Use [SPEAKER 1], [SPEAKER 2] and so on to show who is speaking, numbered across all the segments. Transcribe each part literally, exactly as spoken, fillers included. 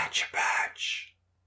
[SPEAKER 1] Gotcha Patch.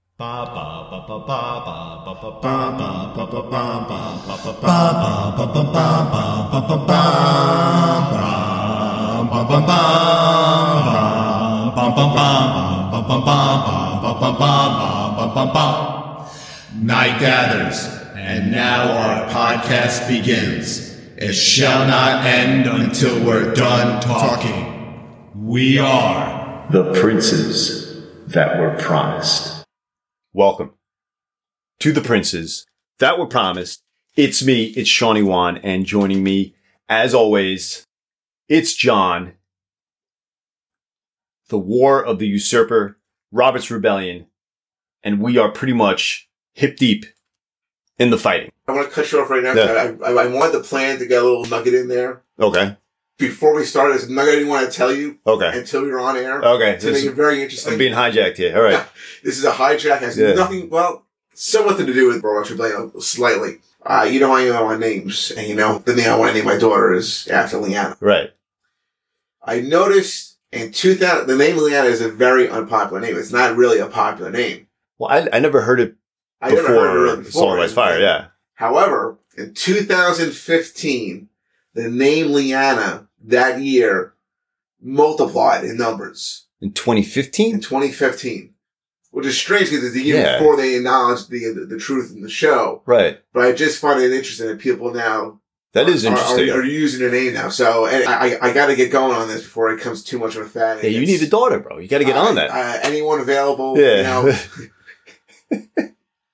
[SPEAKER 2] Night gathers, and now our podcast begins. It shall not end until we're done talking. We are
[SPEAKER 3] the princes that were promised.
[SPEAKER 1] Welcome to the princes that were promised. It's me, it's Shawnee Wan, and joining me, as always, it's John. The War of the Usurper, Robert's Rebellion, and we are pretty much hip deep in the fighting.
[SPEAKER 4] I want to cut you off right now.
[SPEAKER 1] Yeah.
[SPEAKER 4] I, I, I wanted the plan to get a little nugget in there.
[SPEAKER 1] Okay.
[SPEAKER 4] Before we started, there's a nugget I didn't want to tell you.
[SPEAKER 1] Okay.
[SPEAKER 4] Until we were on air.
[SPEAKER 1] Okay.
[SPEAKER 4] To make it very interesting.
[SPEAKER 1] I'm being hijacked here. All right.
[SPEAKER 4] This is a hijack. Has
[SPEAKER 1] Yeah.
[SPEAKER 4] nothing, well, somewhat to do with Robert's Rebellion, slightly. Uh, you know how I know my names. And you know, the name I want to name my daughter is after Leanna.
[SPEAKER 1] Right.
[SPEAKER 4] I noticed in two thousand, the name Leanna is a very unpopular name. It's not really a popular name.
[SPEAKER 1] Well, I, I never heard it
[SPEAKER 4] I
[SPEAKER 1] before,
[SPEAKER 4] never heard of it before.
[SPEAKER 1] Song Rise Fire, yeah.
[SPEAKER 4] However, in two thousand fifteen, the name Leanna that year multiplied in numbers.
[SPEAKER 1] In twenty fifteen?
[SPEAKER 4] In twenty fifteen. Which is strange because it's the year
[SPEAKER 1] Yeah.
[SPEAKER 4] before they acknowledged the, the the truth in the show.
[SPEAKER 1] Right.
[SPEAKER 4] But I just find it interesting that people now
[SPEAKER 1] That is
[SPEAKER 4] are,
[SPEAKER 1] interesting.
[SPEAKER 4] are, are using their name now. So and I, I, I got to get going on this before it becomes too much of a fad.
[SPEAKER 1] Yeah, you need a daughter, bro. You got to get
[SPEAKER 4] uh,
[SPEAKER 1] on that.
[SPEAKER 4] Uh, anyone available?
[SPEAKER 1] Yeah.
[SPEAKER 4] You know,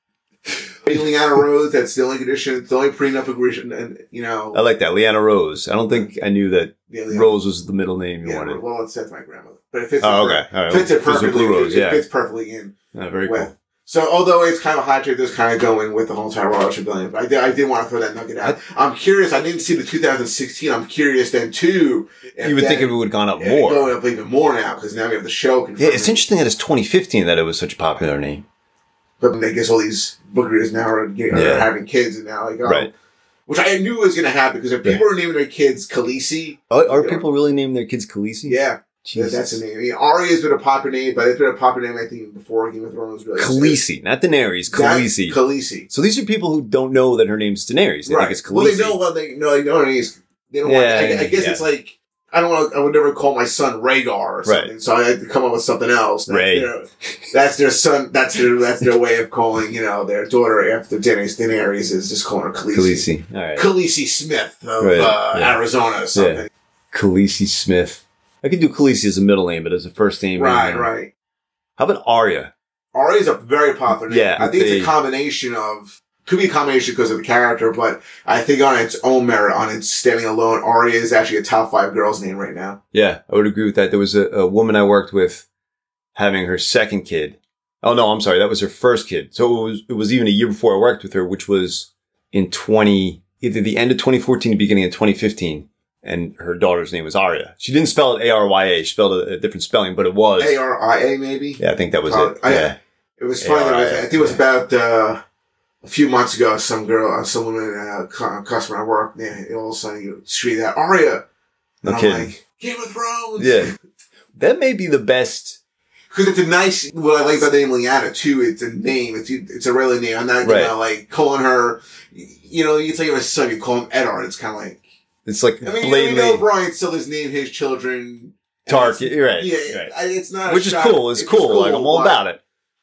[SPEAKER 4] Leanna Rose, that's the only condition, it's the only prenup agreement, and, you know.
[SPEAKER 1] I like that. Leanna Rose. I don't think I knew that
[SPEAKER 4] Yeah, Leanna-
[SPEAKER 1] Rose was the middle name you
[SPEAKER 4] yeah,
[SPEAKER 1] wanted.
[SPEAKER 4] well, it's that's my grandmother. But it fits,
[SPEAKER 1] Oh,
[SPEAKER 4] it,
[SPEAKER 1] okay. All right.
[SPEAKER 4] fits it
[SPEAKER 1] Well,
[SPEAKER 4] perfectly.
[SPEAKER 1] Blue Rose,
[SPEAKER 4] it,
[SPEAKER 1] yeah.
[SPEAKER 4] it fits perfectly in
[SPEAKER 1] Oh, very
[SPEAKER 4] with.
[SPEAKER 1] cool.
[SPEAKER 4] So, although it's kind of a hot take, this kind of going with the whole entire Robert's Rebellion, but I did, I did want to throw that nugget out. I, am curious. I didn't see the two thousand sixteen. I'm curious then too.
[SPEAKER 1] You would think it would have gone up
[SPEAKER 4] yeah,
[SPEAKER 1] more.
[SPEAKER 4] Going up even more now because now we have the show.
[SPEAKER 1] Yeah, it's
[SPEAKER 4] confirming.
[SPEAKER 1] interesting that it's twenty fifteen that it was such a popular name.
[SPEAKER 4] But I guess all these book readers now are, are
[SPEAKER 1] Yeah.
[SPEAKER 4] having kids, and now like, oh,
[SPEAKER 1] Right.
[SPEAKER 4] which I knew was going to happen because if people
[SPEAKER 1] Yeah.
[SPEAKER 4] are naming their kids Khaleesi,
[SPEAKER 1] Are, are
[SPEAKER 4] Yeah.
[SPEAKER 1] people really naming their kids Khaleesi?
[SPEAKER 4] yeah,
[SPEAKER 1] Jesus.
[SPEAKER 4] that's a name. I mean, Arya's been a popular name, but it's been a popular name I think before Game of Thrones. Really,
[SPEAKER 1] Khaleesi, not Daenerys.
[SPEAKER 4] That-
[SPEAKER 1] Khaleesi.
[SPEAKER 4] Khaleesi.
[SPEAKER 1] So these are people who don't know that her name's Daenerys. They
[SPEAKER 4] Right.
[SPEAKER 1] think it's Khaleesi.
[SPEAKER 4] Well, they know what they know. They know it is. They don't
[SPEAKER 1] Yeah,
[SPEAKER 4] want. I, I guess
[SPEAKER 1] yeah.
[SPEAKER 4] it's like I don't want. I would never call my son Rhaegar or something.
[SPEAKER 1] Right.
[SPEAKER 4] So I had to come up with something else. That's
[SPEAKER 1] Ray.
[SPEAKER 4] Their, that's their son. That's their. That's their way of calling you know their daughter after Daenerys. Daenerys is just calling her Khaleesi.
[SPEAKER 1] Khaleesi. All right.
[SPEAKER 4] Khaleesi Smith of
[SPEAKER 1] Right,
[SPEAKER 4] uh,
[SPEAKER 1] yeah.
[SPEAKER 4] Arizona or something.
[SPEAKER 1] Yeah. Khaleesi Smith. I could do Khaleesi as a middle name, but as a first name.
[SPEAKER 4] Right,
[SPEAKER 1] maybe.
[SPEAKER 4] right.
[SPEAKER 1] How about Arya?
[SPEAKER 4] Arya is a very popular name.
[SPEAKER 1] Yeah,
[SPEAKER 4] I think
[SPEAKER 1] they-
[SPEAKER 4] it's a combination of, could be a combination because of the character, but I think on its own merit, on its standing alone, Arya is actually a top five girl's name right now.
[SPEAKER 1] Yeah, I would agree with that. There was a, a woman I worked with having her second kid. Oh no, I'm sorry. That was her first kid. So it was, it was even a year before I worked with her, which was in twenty, either the end of twenty fourteen, the beginning of twenty fifteen. And her daughter's name was Arya. She didn't spell it A R Y A. She spelled it a different spelling, but it was.
[SPEAKER 4] A R I A maybe?
[SPEAKER 1] Yeah, I think that was
[SPEAKER 4] Probably.
[SPEAKER 1] it.
[SPEAKER 4] I-
[SPEAKER 1] Yeah.
[SPEAKER 4] It was funny.
[SPEAKER 1] A R I A,
[SPEAKER 4] I think it was
[SPEAKER 1] yeah.
[SPEAKER 4] about, uh, a few months ago, some girl, uh, some woman, uh, cu- customer I worked, they all of a sudden you scream that, Arya!
[SPEAKER 1] No
[SPEAKER 4] And I'm
[SPEAKER 1] kidding.
[SPEAKER 4] like, Game of Thrones!
[SPEAKER 1] Yeah. That may be the best.
[SPEAKER 4] Because it's a nice, what I like about the name Leanna too, it's a name, it's it's a really name. I'm not, you
[SPEAKER 1] Right.
[SPEAKER 4] know, like, calling her, you know, it's like if a son, you call him Eddard, it's kind of like,
[SPEAKER 1] It's like
[SPEAKER 4] I mean, you
[SPEAKER 1] blatantly.
[SPEAKER 4] know, Brian still has named his children.
[SPEAKER 1] Tark,
[SPEAKER 4] and it's-
[SPEAKER 1] you're right,
[SPEAKER 4] Yeah,
[SPEAKER 1] right.
[SPEAKER 4] I- it's not a
[SPEAKER 1] Which is
[SPEAKER 4] shot-
[SPEAKER 1] cool. It's,
[SPEAKER 4] just
[SPEAKER 1] cool. Like, I'm all
[SPEAKER 4] but-
[SPEAKER 1] about it.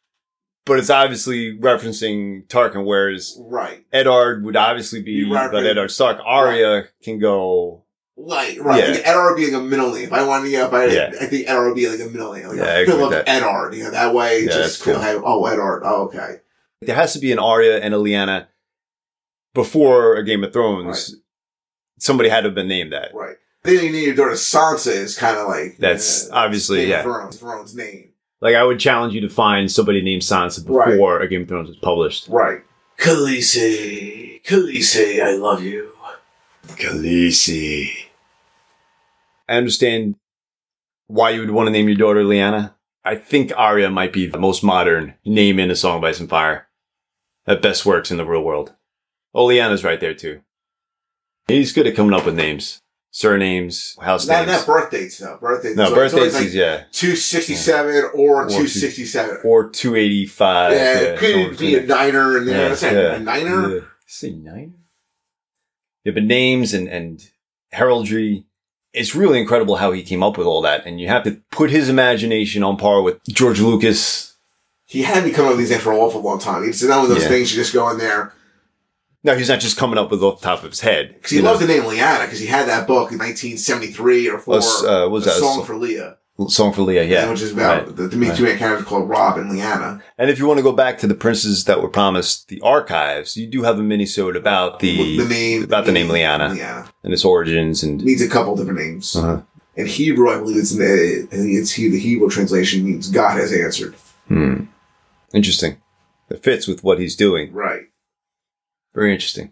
[SPEAKER 1] But it's obviously referencing Tarkin, whereas
[SPEAKER 4] Right.
[SPEAKER 1] Eddard would obviously be
[SPEAKER 4] Be right,
[SPEAKER 1] about
[SPEAKER 4] right.
[SPEAKER 1] Eddard Stark. Arya can go.
[SPEAKER 4] Like, right.
[SPEAKER 1] Yeah.
[SPEAKER 4] Like Eddard being a middle name. If I wanted to, you know, if I,
[SPEAKER 1] Yeah.
[SPEAKER 4] I think Eddard would be like a middle name. Like
[SPEAKER 1] Yeah, I
[SPEAKER 4] a
[SPEAKER 1] agree
[SPEAKER 4] Philip
[SPEAKER 1] with that.
[SPEAKER 4] Eddard. You know, that way,
[SPEAKER 1] Yeah,
[SPEAKER 4] just
[SPEAKER 1] that's
[SPEAKER 4] feel
[SPEAKER 1] cool.
[SPEAKER 4] like, oh, Eddard. Oh, okay.
[SPEAKER 1] There has to be an Arya and a Lyanna before a Game of Thrones. Somebody had to have been named that.
[SPEAKER 4] Right. Then you need your daughter Sansa is kind of like.
[SPEAKER 1] That's
[SPEAKER 4] uh,
[SPEAKER 1] obviously,
[SPEAKER 4] Game
[SPEAKER 1] yeah.
[SPEAKER 4] of Thrones, Thrones name.
[SPEAKER 1] Like, I would challenge you to find somebody named Sansa before a Game of Thrones was published.
[SPEAKER 4] Right. Khaleesi. Khaleesi, I love you.
[SPEAKER 1] Khaleesi. I understand why you would want to name your daughter Lyanna. I think Arya might be the most modern name in A Song of Ice and Fire. That best works in the real world. Oh, Lyanna's right there too. He's good at coming up with names. surnames, house
[SPEAKER 4] Not,
[SPEAKER 1] names.
[SPEAKER 4] not birth dates, though. Birth dates.
[SPEAKER 1] No,
[SPEAKER 4] So
[SPEAKER 1] birth
[SPEAKER 4] it's always
[SPEAKER 1] dates
[SPEAKER 4] like
[SPEAKER 1] is, yeah.
[SPEAKER 4] two sixty-seven or
[SPEAKER 1] Or
[SPEAKER 4] two sixty-seven.
[SPEAKER 1] Or two eighty-five.
[SPEAKER 4] Yeah,
[SPEAKER 1] Yeah,
[SPEAKER 4] it could be a niner in there.
[SPEAKER 1] Yeah,
[SPEAKER 4] What's that?
[SPEAKER 1] yeah.
[SPEAKER 4] A niner?
[SPEAKER 1] Yeah. Say niner? Yeah, but names and, and heraldry, it's really incredible how he came up with all that. And you have to put his imagination on par with George Lucas.
[SPEAKER 4] He had me come up with these things for an awful long time. It's not one of those
[SPEAKER 1] Yeah.
[SPEAKER 4] things you just go in there.
[SPEAKER 1] No, he's not just coming up with off the top of his head.
[SPEAKER 4] Because he loves the name Leanna, because he had that book in nineteen seventy-three or four.
[SPEAKER 1] Uh, what was
[SPEAKER 4] A
[SPEAKER 1] that?
[SPEAKER 4] Song
[SPEAKER 1] So-
[SPEAKER 4] for Leah.
[SPEAKER 1] Song for Leah, yeah.
[SPEAKER 4] Which is about
[SPEAKER 1] Right.
[SPEAKER 4] the, the main two main characters called Rob and Leanna.
[SPEAKER 1] And if you want to go back to the Princes That Were Promised, the archives, you do have a mini-sode about the,
[SPEAKER 4] the name
[SPEAKER 1] about the name Leanna
[SPEAKER 4] Leanna.
[SPEAKER 1] and its origins. And
[SPEAKER 4] It means a couple different names.
[SPEAKER 1] uh-huh.
[SPEAKER 4] In Hebrew, I believe it's in the, I think it's he, the Hebrew translation means God has answered.
[SPEAKER 1] Hmm. Interesting. It fits with what he's doing.
[SPEAKER 4] Right.
[SPEAKER 1] Very interesting.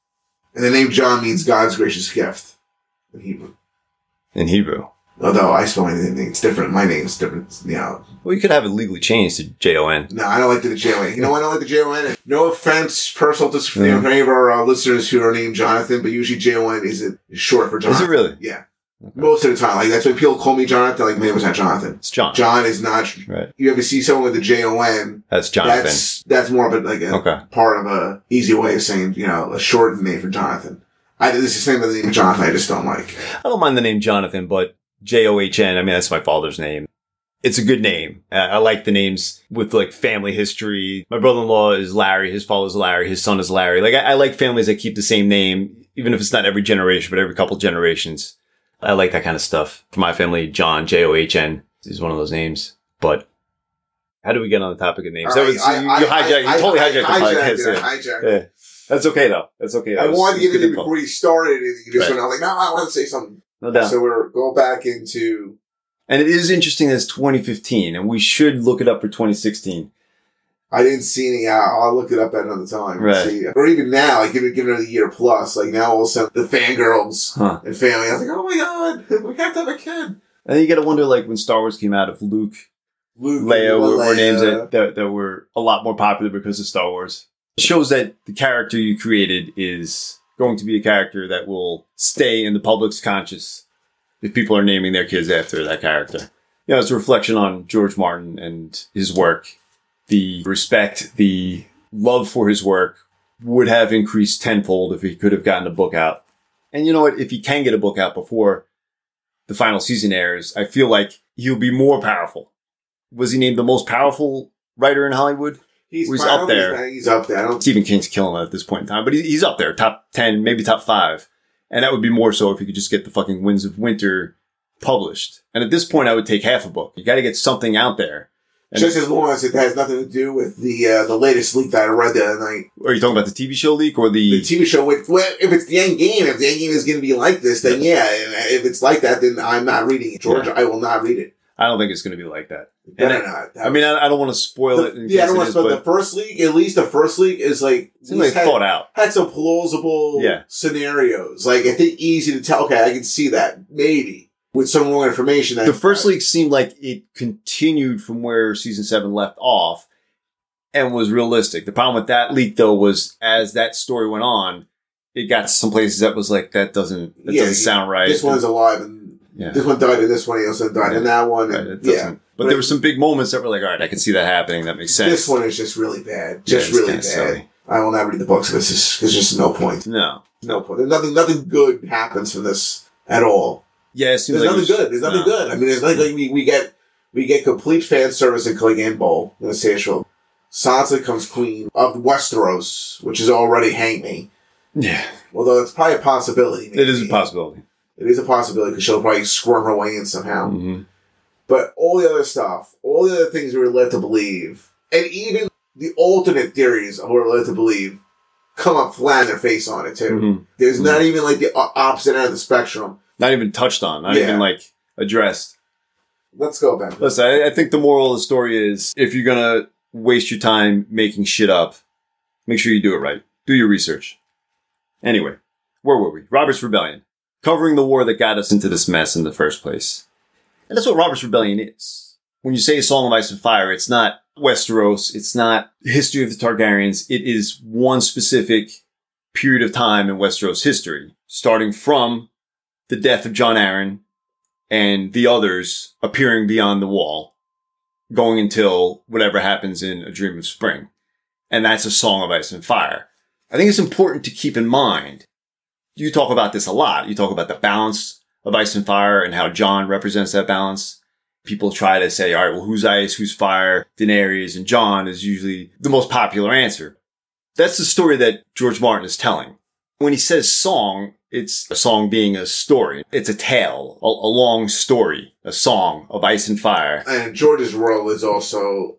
[SPEAKER 4] And the name John means God's gracious gift in Hebrew.
[SPEAKER 1] In Hebrew.
[SPEAKER 4] Although I spell my name, it's different. My name's different. You know.
[SPEAKER 1] Well, you could have it legally changed to J O N.
[SPEAKER 4] No, I don't like the J O N. You know why I don't like the J O N? No offense, personal to
[SPEAKER 1] Yeah.
[SPEAKER 4] any of our uh, listeners who are named Jonathan, but usually J O N is, is short for Jonathan.
[SPEAKER 1] Is it really?
[SPEAKER 4] Yeah.
[SPEAKER 1] Okay.
[SPEAKER 4] Most of the time. Like, that's when people call me Jonathan. Like, my name was not Jonathan.
[SPEAKER 1] It's John.
[SPEAKER 4] John is not.
[SPEAKER 1] Right.
[SPEAKER 4] You ever see someone with the J O N?
[SPEAKER 1] That's Jonathan.
[SPEAKER 4] That's that's more of a like a
[SPEAKER 1] Okay.
[SPEAKER 4] part of a easy way of saying, you know, a shortened name for Jonathan. I this is the same with the name Jonathan. I just don't like.
[SPEAKER 1] I don't mind the name Jonathan, but J O H N, I mean, that's my father's name. It's a good name. I, I like the names with like family history. My brother-in-law is Larry. His father's Larry. His son is Larry. Like, I, I like families that keep the same name, even if it's not every generation, but every couple generations. I like that kind of stuff. For my family, John, J O H N is one of those names. But how do we get on the topic of names?
[SPEAKER 4] All
[SPEAKER 1] That
[SPEAKER 4] right,
[SPEAKER 1] was,
[SPEAKER 4] I-
[SPEAKER 1] you,
[SPEAKER 4] I-
[SPEAKER 1] you hijacked,
[SPEAKER 4] I-
[SPEAKER 1] you totally
[SPEAKER 4] I-
[SPEAKER 1] hijacked
[SPEAKER 4] I
[SPEAKER 1] the
[SPEAKER 4] hijacked
[SPEAKER 1] podcast.
[SPEAKER 4] it,
[SPEAKER 1] Yeah.
[SPEAKER 4] I hijacked it.
[SPEAKER 1] Yeah. That's okay, though. That's okay.
[SPEAKER 4] I
[SPEAKER 1] That was-
[SPEAKER 4] wanted to
[SPEAKER 1] it was
[SPEAKER 4] get
[SPEAKER 1] good
[SPEAKER 4] it
[SPEAKER 1] info.
[SPEAKER 4] before you started, and you just
[SPEAKER 1] Right.
[SPEAKER 4] went, I was like, no, I want to say something.
[SPEAKER 1] No doubt.
[SPEAKER 4] So we're going back into.
[SPEAKER 1] And it is interesting that it's twenty fifteen, and we should look it up for twenty sixteen.
[SPEAKER 4] I didn't see any. Uh, I'll look it up at another time. and
[SPEAKER 1] Right.
[SPEAKER 4] See. Or even now, like give it, give it a year plus. Like now, all of a sudden, the fangirls
[SPEAKER 1] Huh.
[SPEAKER 4] and family. I was like, oh my god, we have to have a kid.
[SPEAKER 1] And then you gotta wonder, like, when Star Wars came out, if Luke,
[SPEAKER 4] Luke,
[SPEAKER 1] Leia were, were
[SPEAKER 4] Leia.
[SPEAKER 1] names that, that, that were a lot more popular because of Star Wars. It shows that the character you created is going to be a character that will stay in the public's conscious if people are naming their kids after that character. You know, it's a reflection on George Martin and his work. The respect, the love for his work would have increased tenfold if he could have gotten a book out. And you know what? If he can get a book out before the final season airs, I feel like he'll be more powerful. Was he named the most powerful writer in Hollywood?
[SPEAKER 4] He's,
[SPEAKER 1] He's
[SPEAKER 4] I
[SPEAKER 1] up
[SPEAKER 4] don't
[SPEAKER 1] there.
[SPEAKER 4] think He's up there. I don't.
[SPEAKER 1] Stephen King's killing it at this point in time, but he- he's up there, top ten, maybe top five. And that would be more so if you could just get the fucking Winds of Winter published. And at this point, I would take half a book. You got to get something out there. And
[SPEAKER 4] Just as long as it has nothing to do with the uh, the latest leak that I read the other night.
[SPEAKER 1] are you talking about the T V show leak or the?
[SPEAKER 4] The T V show, with, well, if it's the end game, if the end game is going to be like this, then yeah. And if it's like that, then I'm not reading it. George,
[SPEAKER 1] Yeah.
[SPEAKER 4] I will not read it.
[SPEAKER 1] I don't think it's going to be like that.
[SPEAKER 4] Better
[SPEAKER 1] And
[SPEAKER 4] not.
[SPEAKER 1] I mean, I, I don't want to spoil
[SPEAKER 4] The-
[SPEAKER 1] it. In
[SPEAKER 4] yeah, I
[SPEAKER 1] case
[SPEAKER 4] don't
[SPEAKER 1] it
[SPEAKER 4] want to
[SPEAKER 1] is,
[SPEAKER 4] spoil
[SPEAKER 1] but
[SPEAKER 4] the first leak. At least the first leak is like,
[SPEAKER 1] it seems like
[SPEAKER 4] had,
[SPEAKER 1] thought out.
[SPEAKER 4] had some plausible
[SPEAKER 1] Yeah.
[SPEAKER 4] scenarios. Like, I think easy to tell. Okay, I can see that. Maybe. With some more information. That,
[SPEAKER 1] The first leak seemed like it continued from where season seven left off and was realistic. The problem with that leak, though, was as that story went on, it got to some places that was like, that doesn't, that
[SPEAKER 4] Yeah,
[SPEAKER 1] doesn't sound right.
[SPEAKER 4] This one's alive, and
[SPEAKER 1] Yeah.
[SPEAKER 4] this one died, and this one he also died, and that one.
[SPEAKER 1] Right,
[SPEAKER 4] And,
[SPEAKER 1] it
[SPEAKER 4] yeah.
[SPEAKER 1] doesn't- But there were some big moments that were like, all right, I can see that happening. That makes sense.
[SPEAKER 4] This one is just really bad.
[SPEAKER 1] Yeah,
[SPEAKER 4] Just
[SPEAKER 1] it's
[SPEAKER 4] really
[SPEAKER 1] kinda
[SPEAKER 4] bad.
[SPEAKER 1] silly.
[SPEAKER 4] I will not read the books. This is there's just no point.
[SPEAKER 1] No.
[SPEAKER 4] No point. There's nothing. Nothing good happens from this at all.
[SPEAKER 1] Yeah, it seems
[SPEAKER 4] There's
[SPEAKER 1] like
[SPEAKER 4] nothing
[SPEAKER 1] it was-
[SPEAKER 4] good. There's nothing
[SPEAKER 1] no.
[SPEAKER 4] good. I mean, there's nothing like we, we get we get complete fan service in Clegane Bowl. I'm gonna say it short. Sansa becomes queen of Westeros, which is already hang me.
[SPEAKER 1] Yeah,
[SPEAKER 4] Although it's probably a possibility.
[SPEAKER 1] it is a
[SPEAKER 4] maybe.
[SPEAKER 1] possibility.
[SPEAKER 4] It is a possibility because she'll probably squirm her way in somehow.
[SPEAKER 1] Mhm.
[SPEAKER 4] But all the other stuff, all the other things we were led to believe, and even the alternate theories we were led to believe, come up flat in their face on it too.
[SPEAKER 1] Mhm.
[SPEAKER 4] There's not even like the o- opposite end of the spectrum.
[SPEAKER 1] Not even touched on. Not
[SPEAKER 4] Yeah.
[SPEAKER 1] even like addressed.
[SPEAKER 4] Let's go back.
[SPEAKER 1] Listen, I, I think the moral of the story is if you're going to waste your time making shit up, make sure you do it right. Do your research. Anyway, where were we? Robert's Rebellion. Covering the war that got us into this mess in the first place. And that's what Robert's Rebellion is. When you say A Song of Ice and Fire, it's not Westeros. It's not the history of the Targaryens. It is one specific period of time in Westeros history, starting from the death of John Aaron and the others appearing beyond the wall, going until whatever happens in A Dream of Spring. And that's A Song of Ice and Fire. I think it's important to keep in mind, you talk about this a lot. You talk about the balance of Ice and Fire and how John represents that balance. People try to say, all right, well, who's ice, who's fire? Daenerys and John is usually the most popular answer. That's the story that George Martin is telling. When he says song, it's a song being a story. It's a tale, a, a long story, a song of ice and fire.
[SPEAKER 4] And George's world is also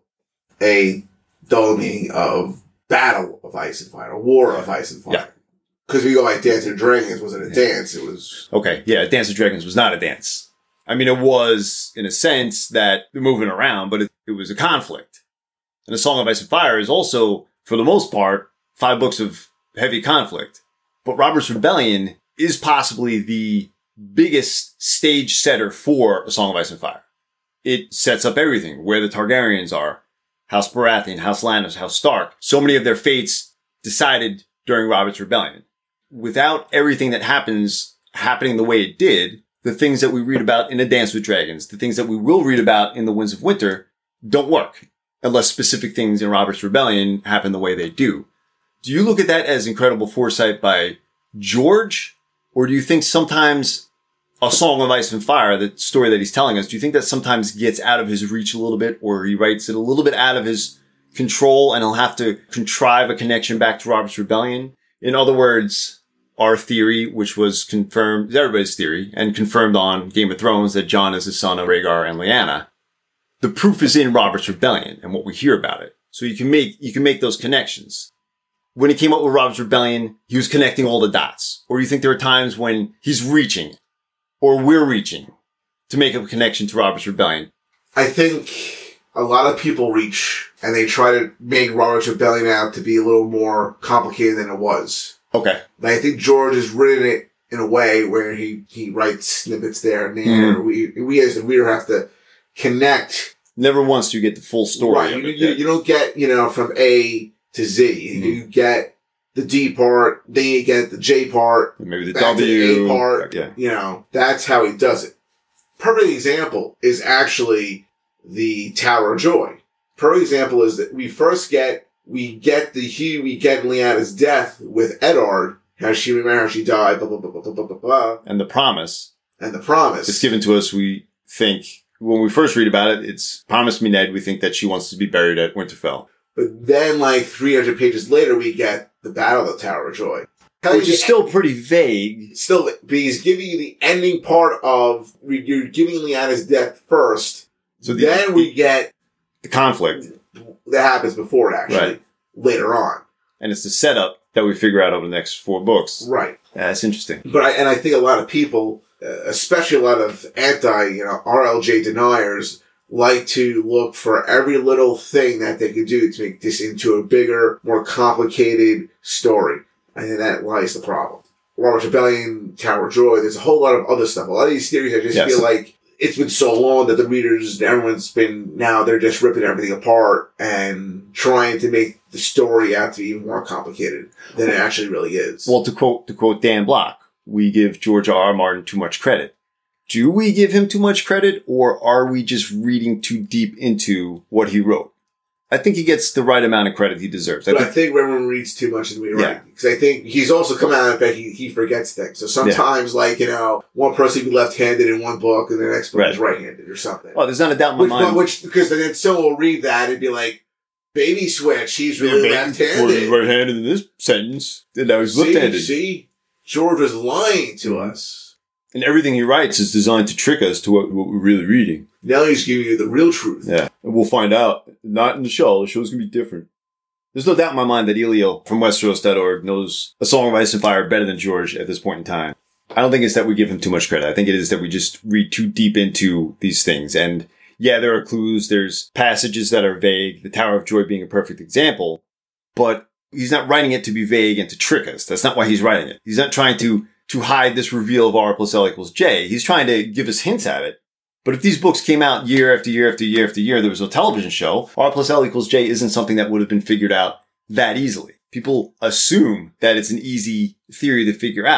[SPEAKER 4] a double meaning of battle of ice and fire, a war of ice and fire.
[SPEAKER 1] Yeah.
[SPEAKER 4] Because we go like Dance of Dragons wasn't a
[SPEAKER 1] Yeah.
[SPEAKER 4] dance, it was...
[SPEAKER 1] Okay, yeah, Dance of Dragons was not a dance. I mean, it was, in a sense, that they're moving around, but it, it was a conflict. And A Song of Ice and Fire is also, for the most part, five books of heavy conflict. But Robert's Rebellion is possibly the biggest stage setter for A Song of Ice and Fire. It sets up everything, where the Targaryens are, House Baratheon, House Lannister, House Stark. So many of their fates decided during Robert's Rebellion. Without everything that happens happening the way it did, the things that we read about in A Dance with Dragons, the things that we will read about in The Winds of Winter, don't work unless specific things in Robert's Rebellion happen the way they do. Do you look at that as incredible foresight by George? Or do you think sometimes A Song of Ice and Fire, the story that he's telling us, do you think that sometimes gets out of his reach a little bit, or he writes it a little bit out of his control and he'll have to contrive a connection back to Robert's Rebellion? In other words, our theory, which was confirmed, everybody's theory, and confirmed on Game of Thrones, that Jon is the son of Rhaegar and Lyanna. The proof is in Robert's Rebellion and what we hear about it. So you can make, you can make those connections. When he came up with Robert's Rebellion, he was connecting all the dots. Or you think there are times when he's reaching, or we're reaching, to make a connection to Robert's Rebellion?
[SPEAKER 4] I think a lot of people reach, and they try to make Robert's Rebellion out to be a little more complicated than it was.
[SPEAKER 1] Okay.
[SPEAKER 4] And I think George has written it in a way where he, he writes snippets there and there.
[SPEAKER 1] Mm.
[SPEAKER 4] We, we as the reader have to connect.
[SPEAKER 1] Never once do you get the full story.
[SPEAKER 4] Right.
[SPEAKER 1] of
[SPEAKER 4] You,
[SPEAKER 1] it.
[SPEAKER 4] you, you don't get, you know, from A to Z.
[SPEAKER 1] Mm-hmm.
[SPEAKER 4] You get the D part, then you get the J part,
[SPEAKER 1] Maybe the
[SPEAKER 4] back to
[SPEAKER 1] W.
[SPEAKER 4] the A part.
[SPEAKER 1] Yeah.
[SPEAKER 4] You know, that's how he does it. Perfect example is actually the Tower of Joy. Perfect example is that we first get, we get the Hugh, we get Lyanna's death with Eddard, how she remember how she died, blah, blah, blah, blah, blah, blah, blah, blah.
[SPEAKER 1] And the promise.
[SPEAKER 4] And the promise.
[SPEAKER 1] It's given to us, we think, when we first read about it, it's promise me, Ned, we think that she wants to be buried at Winterfell.
[SPEAKER 4] But then, like, three hundred pages later, we get the Battle of the Tower of Joy.
[SPEAKER 1] Which is still pretty vague.
[SPEAKER 4] Still, but he's giving you the ending part of, you're giving Lyanna's death first.
[SPEAKER 1] So the,
[SPEAKER 4] then we get
[SPEAKER 1] the conflict.
[SPEAKER 4] that happens before it, actually.
[SPEAKER 1] Right.
[SPEAKER 4] Later on.
[SPEAKER 1] And it's the setup that we figure out over the next four books.
[SPEAKER 4] Right.
[SPEAKER 1] Yeah, that's interesting.
[SPEAKER 4] But I, and I think a lot of people, uh, especially a lot of anti, you know, R L J deniers, like to look for every little thing that they could do to make this into a bigger, more complicated story. I think that lies the problem. Robert's Rebellion, Tower of Joy, there's a whole lot of other stuff. A lot of these theories, I just
[SPEAKER 1] Yes.
[SPEAKER 4] feel like it's been so long that the readers, everyone's been, now they're just ripping everything apart and trying to make the story out to be even more complicated than it actually really is.
[SPEAKER 1] Well, to quote, to quote Dan Block, we give George R. R. Martin too much credit. Do we give him too much credit, or are we just reading too deep into what he wrote? I think he gets the right amount of credit he deserves. I
[SPEAKER 4] but
[SPEAKER 1] think,
[SPEAKER 4] I think everyone reads too much into me,
[SPEAKER 1] Yeah.
[SPEAKER 4] right? Because I think he's also come out and bet he, he forgets things. So sometimes, like, you know, one person can be left-handed in one book and the next book
[SPEAKER 1] Right.
[SPEAKER 4] is right-handed or something.
[SPEAKER 1] oh, there's not a doubt in my
[SPEAKER 4] Which,
[SPEAKER 1] mind.
[SPEAKER 4] which, because then someone will read that and be like, baby switch, he's really
[SPEAKER 1] Yeah, man,
[SPEAKER 4] left-handed.
[SPEAKER 1] was right-handed in this sentence, and now he's
[SPEAKER 4] See,
[SPEAKER 1] left-handed.
[SPEAKER 4] see, George was lying to
[SPEAKER 1] Mhm.
[SPEAKER 4] us.
[SPEAKER 1] And everything he writes is designed to trick us to what, what we're really reading.
[SPEAKER 4] Now he's giving you the real truth.
[SPEAKER 1] Yeah. And we'll find out. Not in the show. The show's going to be different. There's no doubt in my mind that Elio from Westeros dot org knows A Song of Ice and Fire better than George at this point in time. I don't think it's that we give him too much credit. I think it is that we just read too deep into these things. And yeah, there are clues. There's passages that are vague. The Tower of Joy being a perfect example. But he's not writing it to be vague and to trick us. That's not why he's writing it. He's not trying to to hide this reveal of R plus L equals J. He's trying to give us hints at it. But if these books came out year after year after year after year, there was no television show, R plus L equals J isn't something that would have been figured out that easily. People assume that it's an easy theory to figure out.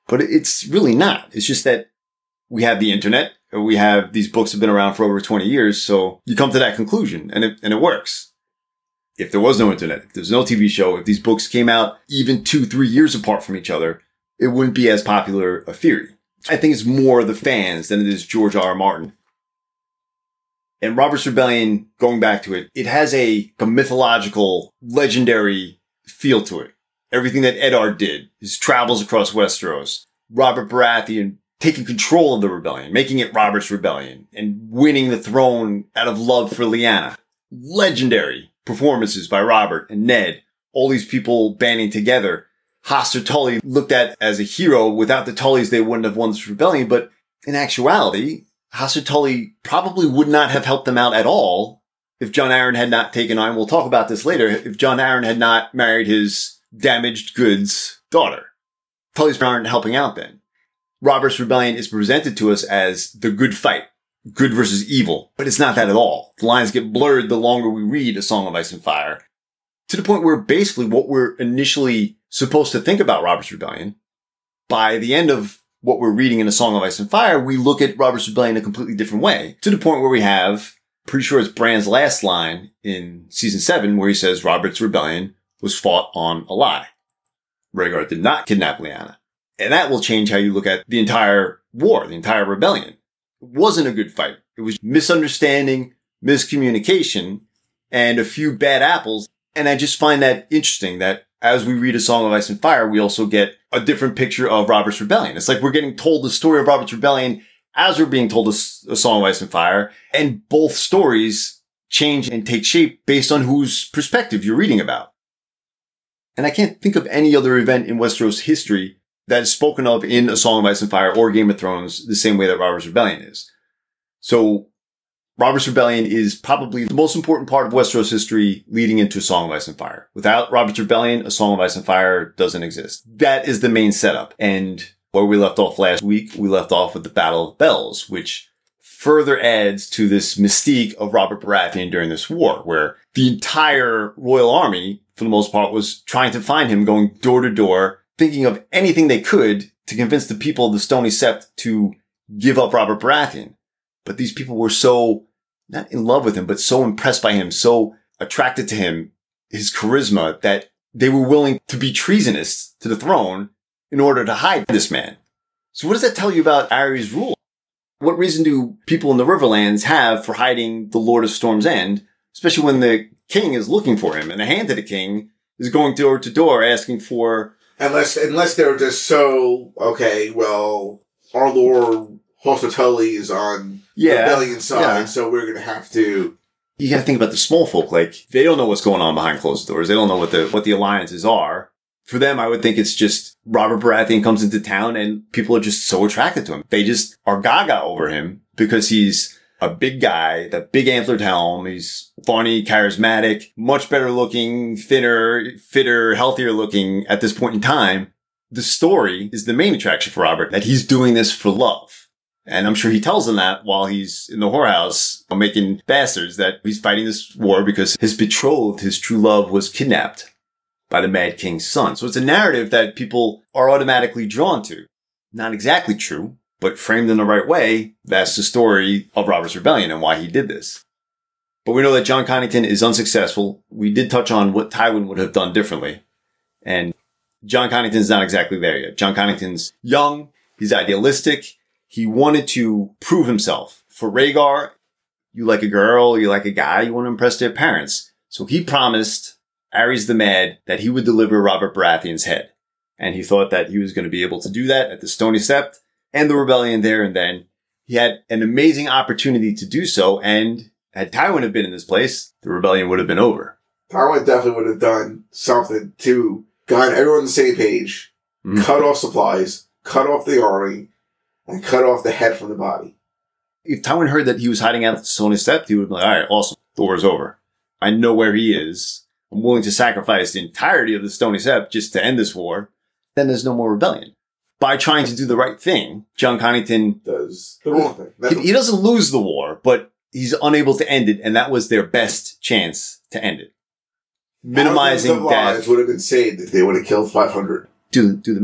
[SPEAKER 1] But it's really not. It's just that we have the internet, or we have these books have been around for over twenty years. So you come to that conclusion and it, and it works. If there was no internet, if there's no T V show, if these books came out even two, three years apart from each other, it wouldn't be as popular a theory. I think it's more the fans than it is George R. R. Martin. And Robert's Rebellion, going back to it, it has a, a mythological, legendary feel to it. Everything that Eddard did, his travels across Westeros, Robert Baratheon taking control of the rebellion, making it Robert's Rebellion, and winning the throne out of love for Lyanna. Legendary performances by Robert and Ned. All these people banding together. Hoster Tully looked at as a hero. Without the Tullys, they wouldn't have won this rebellion. But in actuality, Hoster Tully probably would not have helped them out at all if Jon Arryn had not taken on, we'll talk about this later, if Jon Arryn had not married his damaged goods daughter. Tullys aren't helping out then. Robert's Rebellion is presented to us as the good fight, good versus evil, but it's not that at all. The lines get blurred the longer we read A Song of Ice and Fire, to the point where basically what we're initially supposed to think about Robert's Rebellion, by the end of what we're reading in A Song of Ice and Fire, we look at Robert's Rebellion a completely different way, to the point where we have, pretty sure it's Bran's last line in season seven, where he says Robert's Rebellion was fought on a lie. Rhaegar did not kidnap Lyanna. And that will change how you look at the entire war, the entire rebellion. It wasn't a good fight. It was misunderstanding, miscommunication, and a few bad apples. And I just find that interesting that as we read A Song of Ice and Fire, we also get a different picture of Robert's Rebellion. It's like we're getting told the story of Robert's Rebellion as we're being told a, a Song of Ice and Fire. And both stories change and take shape based on whose perspective you're reading about. And I can't think of any other event in Westeros history that is spoken of in A Song of Ice and Fire or Game of Thrones the same way that Robert's Rebellion is. So Robert's Rebellion is probably the most important part of Westeros history leading into A Song of Ice and Fire. Without Robert's Rebellion, A Song of Ice and Fire doesn't exist. That is the main setup. And where we left off last week, we left off with the Battle of Bells, which further adds to this mystique of Robert Baratheon during this war, where the entire royal army, for the most part, was trying to find him, going door to door, thinking of anything they could to convince the people of the Stony Sept to give up Robert Baratheon. But these people were so, not in love with him, but so impressed by him, so attracted to him, his charisma, that they were willing to be treasonous to the throne in order to hide this man. So what does that tell you about Arya's rule? What reason do people in the Riverlands have for hiding the Lord of Storm's End, especially when the king is looking for him and the hand of the king is going door to door asking for...
[SPEAKER 4] Unless, unless they're just so, okay, well, our Lord Hoster Tully is on
[SPEAKER 1] yeah,
[SPEAKER 4] the rebellion side,
[SPEAKER 1] yeah.
[SPEAKER 4] so we're going to have to...
[SPEAKER 1] You got to think about the small folk. Like, they don't know what's going on behind closed doors. They don't know what the what the alliances are. For them, I would think it's just Robert Baratheon comes into town and people are just so attracted to him. They just are gaga over him because he's a big guy, that big antlered helm. He's funny, charismatic, much better looking, thinner, fitter, healthier looking at this point in time. The story is the main attraction for Robert, that he's doing this for love. And I'm sure he tells them that while he's in the whorehouse making bastards, that he's fighting this war because his betrothed, his true love, was kidnapped by the Mad King's son. So it's a narrative that people are automatically drawn to. Not exactly true, but framed in the right way, that's the story of Robert's Rebellion and why he did this. But we know that Jon Connington is unsuccessful. We did touch on what Tywin would have done differently. And Jon Connington's not exactly there yet. Jon Connington's young. He's idealistic. He wanted to prove himself. For Rhaegar, you like a girl, you like a guy, you want to impress their parents. So he promised Aerys the Mad that he would deliver Robert Baratheon's head. And he thought that he was going to be able to do that at the Stony Sept and the rebellion there and then. He had an amazing opportunity to do so, and had Tywin have been in this place, the rebellion would have been over.
[SPEAKER 4] Tywin definitely would have done something to get everyone on the same page, mm-hmm. cut off supplies, cut off the army, and cut off the head from the body.
[SPEAKER 1] If Tywin heard that he was hiding out at the Stony Sept, he would be like, all right, awesome, the war's over. I know where he is. I'm willing to sacrifice the entirety of the Stony Sept just to end this war. Then there's no more rebellion. By trying to do the right thing, Jon Connington
[SPEAKER 4] does the wrong thing.
[SPEAKER 1] He, he doesn't lose the war, but he's unable to end it, and that was their best chance to end it. Minimizing
[SPEAKER 4] death would have been saved if they would have killed five hundred.
[SPEAKER 1] Do do the math.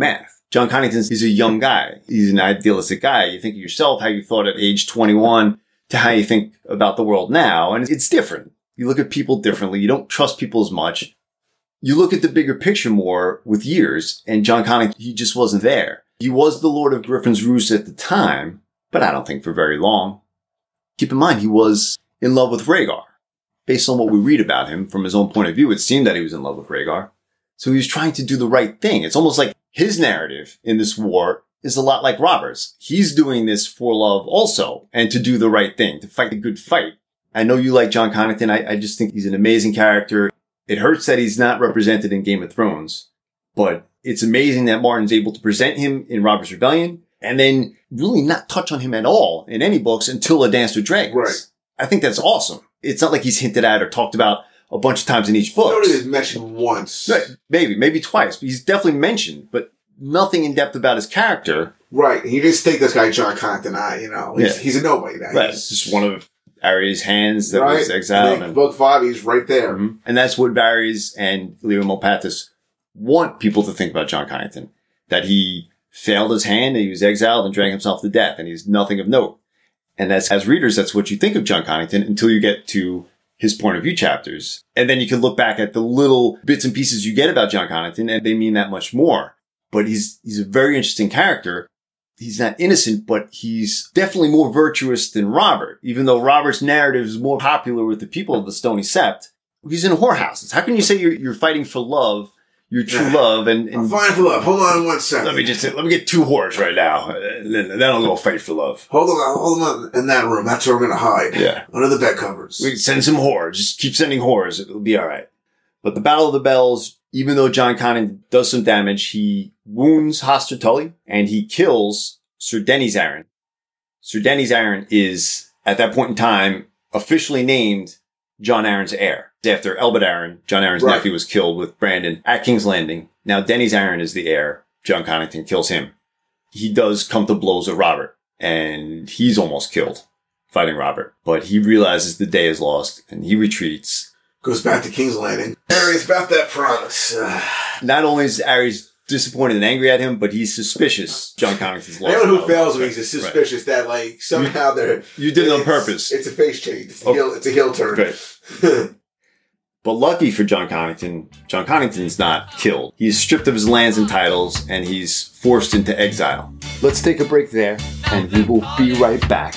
[SPEAKER 1] John Connington, he's a young guy. He's an idealistic guy. You think of yourself, how you thought at age twenty-one to how you think about the world now. And it's different. You look at people differently. You don't trust people as much. You look at the bigger picture more with years. And John Connington, he just wasn't there. He was the Lord of Griffin's Roost at the time, but I don't think for very long. Keep in mind, he was in love with Rhaegar. Based on what we read about him, from his own point of view, it seemed that he was in love with Rhaegar. So he was trying to do the right thing. It's almost like his narrative in this war is a lot like Robert's. He's doing this for love also, and to do the right thing, to fight the good fight. I know you like John Connington. I, I just think he's an amazing character. It hurts that he's not represented in Game of Thrones, but it's amazing that Martin's able to present him in Robert's Rebellion and then really not touch on him at all in any books until A Dance with Dragons.
[SPEAKER 4] Right.
[SPEAKER 1] I think that's awesome. It's not like he's hinted at or talked about a bunch of times in each book.
[SPEAKER 4] Nobody is mentioned once.
[SPEAKER 1] Right. Maybe, maybe twice. But he's definitely mentioned, but nothing in depth about his character.
[SPEAKER 4] Right. You just think this guy, John Connington, I, you know, he's,
[SPEAKER 1] Yeah.
[SPEAKER 4] he's a nobody now.
[SPEAKER 1] Right.
[SPEAKER 4] He's,
[SPEAKER 1] It's just one of Arya's hands that
[SPEAKER 4] right?
[SPEAKER 1] was exiled.
[SPEAKER 4] And
[SPEAKER 1] And,
[SPEAKER 4] book five, he's right there.
[SPEAKER 1] Mhm. and that's what Varys and Leo Mopatis want people to think about John Connington. That he failed his hand, and he was exiled and drank himself to death, and he's nothing of note. And as, as readers, that's what you think of John Connington until you get to his point of view chapters. And then you can look back at the little bits and pieces you get about John Connington, and they mean that much more. But he's, he's a very interesting character. He's not innocent, but he's definitely more virtuous than Robert. Even though Robert's narrative is more popular with the people of the Stony Sept, he's in whorehouses. How can you say you're, you're fighting for love, your true love, and,
[SPEAKER 4] I'm
[SPEAKER 1] and
[SPEAKER 4] fine for love. Hold on one second.
[SPEAKER 1] let me just let me get two whores right now, and then, then I'll go fight for love.
[SPEAKER 4] Hold on, hold on in that room. That's where we're going to hide.
[SPEAKER 1] Yeah.
[SPEAKER 4] Under the bed covers.
[SPEAKER 1] We can send some whores. Just keep sending whores. It'll be all right. But the Battle of the Bells, even though John Connington does some damage, he wounds Hoster Tully and he kills Sir Denys Arryn. Sir Denys Arryn is, at that point in time, officially named Jon Arryn's heir. After Elbert Arryn, Jon Arryn's
[SPEAKER 4] Right.
[SPEAKER 1] nephew, was killed with Brandon at King's Landing. Now Denys Arryn is the heir. John Connington kills him. He does come to blows with Robert, and he's almost killed fighting Robert. But he realizes the day is lost, and he retreats.
[SPEAKER 4] Goes back to King's Landing. Harry's about that promise. Uh,
[SPEAKER 1] Not only is Ares disappointed and angry at him, but he's suspicious John Connington's lost.
[SPEAKER 4] anyone who
[SPEAKER 1] love.
[SPEAKER 4] fails me
[SPEAKER 1] Right.
[SPEAKER 4] is suspicious that, like, somehow they're...
[SPEAKER 1] You did it on
[SPEAKER 4] it's-
[SPEAKER 1] purpose.
[SPEAKER 4] It's a face change. It's a,
[SPEAKER 1] Oh.
[SPEAKER 4] heel, it's a heel turn.
[SPEAKER 1] Right. But lucky for John Connington, John Connington's not killed. He's stripped of his lands and titles, and he's forced into exile. Let's take a break there, and we will be right back.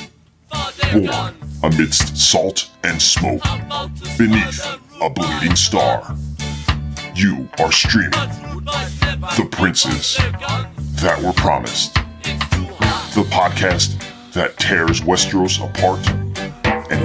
[SPEAKER 5] Born amidst salt and smoke, beneath a bleeding star. You are streaming The Princes That Were Promised. The podcast that tears Westeros apart and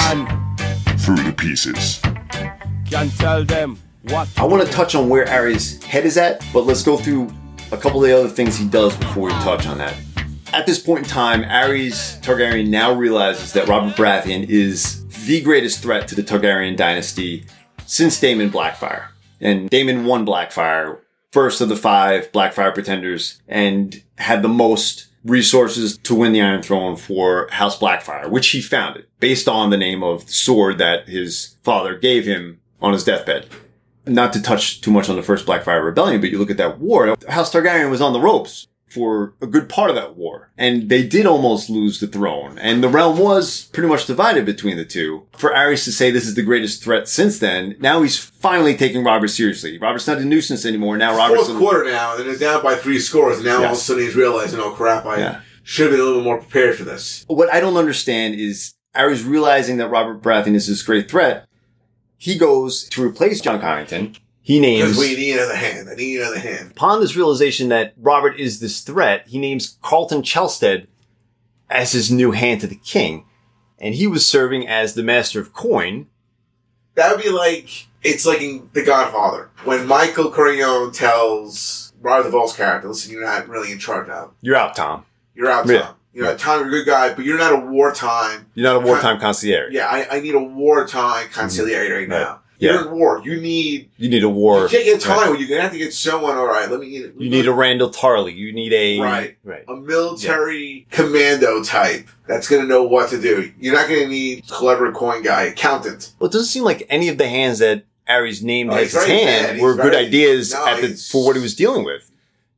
[SPEAKER 5] sifts through the pieces.
[SPEAKER 6] Can tell them what
[SPEAKER 1] I want to touch on where Ares' head is at, but let's go through a couple of the other things he does before we touch on that. At this point in time, Ares Targaryen now realizes that Robert Baratheon is the greatest threat to the Targaryen dynasty since Daemon Blackfyre. And Daemon won Blackfyre, first of the five Blackfyre pretenders, and had the most resources to win the Iron Throne for House Blackfyre, which he founded, based on the name of the sword that his father gave him on his deathbed. Not to touch too much on the first Blackfyre Rebellion, but you look at that war, House Targaryen was on the ropes for a good part of that war. And they did almost lose the throne. And the realm was pretty much divided between the two. For Ares to say this is the greatest threat since then, now he's finally taking Robert seriously. Robert's not a nuisance anymore. Now Robert's...
[SPEAKER 4] Fourth quarter now, and they're down by three scores, and now all of a
[SPEAKER 1] Yes.
[SPEAKER 4] sudden he's realizing, oh crap, I
[SPEAKER 1] Yeah.
[SPEAKER 4] should have been a little more prepared for this.
[SPEAKER 1] What I don't understand is Ares realizing that Robert Baratheon is this great threat. He goes to replace John Connington. He names...
[SPEAKER 4] Because we need another hand. I need another hand.
[SPEAKER 1] Upon this realization that Robert is this threat, he names Carlton Chelstead as his new hand to the king. And he was serving as the master of coin.
[SPEAKER 4] That would be like, it's like in The Godfather. When Michael Corleone tells Robert Duvall's character, listen, you're not really in charge now.
[SPEAKER 1] You're out, Tom.
[SPEAKER 4] You're out, Tom.
[SPEAKER 1] Yeah.
[SPEAKER 4] You know, Tom, you're a good guy, but you're not a wartime.
[SPEAKER 1] You're not a wartime concierge.
[SPEAKER 4] Yeah, I, I need a wartime conciliary right now.
[SPEAKER 1] Right. Yeah.
[SPEAKER 4] You're in war. You need...
[SPEAKER 1] You need a war.
[SPEAKER 4] You can't get time
[SPEAKER 1] Right.
[SPEAKER 4] when you're going to have to get someone, all right, let me...
[SPEAKER 1] You need a Randall Tarley. You need a...
[SPEAKER 4] Right.
[SPEAKER 1] Right.
[SPEAKER 4] a military commando type that's going to know what to do. You're not going to need clever coin guy, accountant.
[SPEAKER 1] Well, it doesn't seem like any of the hands that Ares named
[SPEAKER 4] Oh,
[SPEAKER 1] as
[SPEAKER 4] he's
[SPEAKER 1] his
[SPEAKER 4] very
[SPEAKER 1] hand
[SPEAKER 4] bad.
[SPEAKER 1] were
[SPEAKER 4] He's
[SPEAKER 1] good
[SPEAKER 4] very-
[SPEAKER 1] ideas
[SPEAKER 4] no,
[SPEAKER 1] at the,
[SPEAKER 4] he's-
[SPEAKER 1] for what he was dealing with.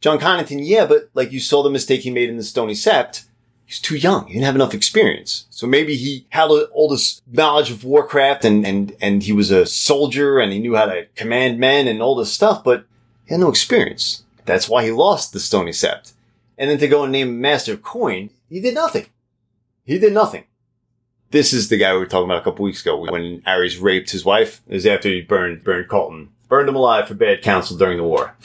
[SPEAKER 1] John Connington, yeah, but like you saw the mistake he made in the Stony Sept. He's too young. He didn't have enough experience. So maybe he had all this knowledge of Warcraft and, and, and he was a soldier and he knew how to command men and all this stuff, but he had no experience. That's why he lost the Stony Sept. And then to go and name him Master of Coin, he did nothing. He did nothing. This is the guy we were talking about a couple weeks ago when Ares raped his wife. It was after he burned, burned Colton. Burned him alive for bad counsel during the war.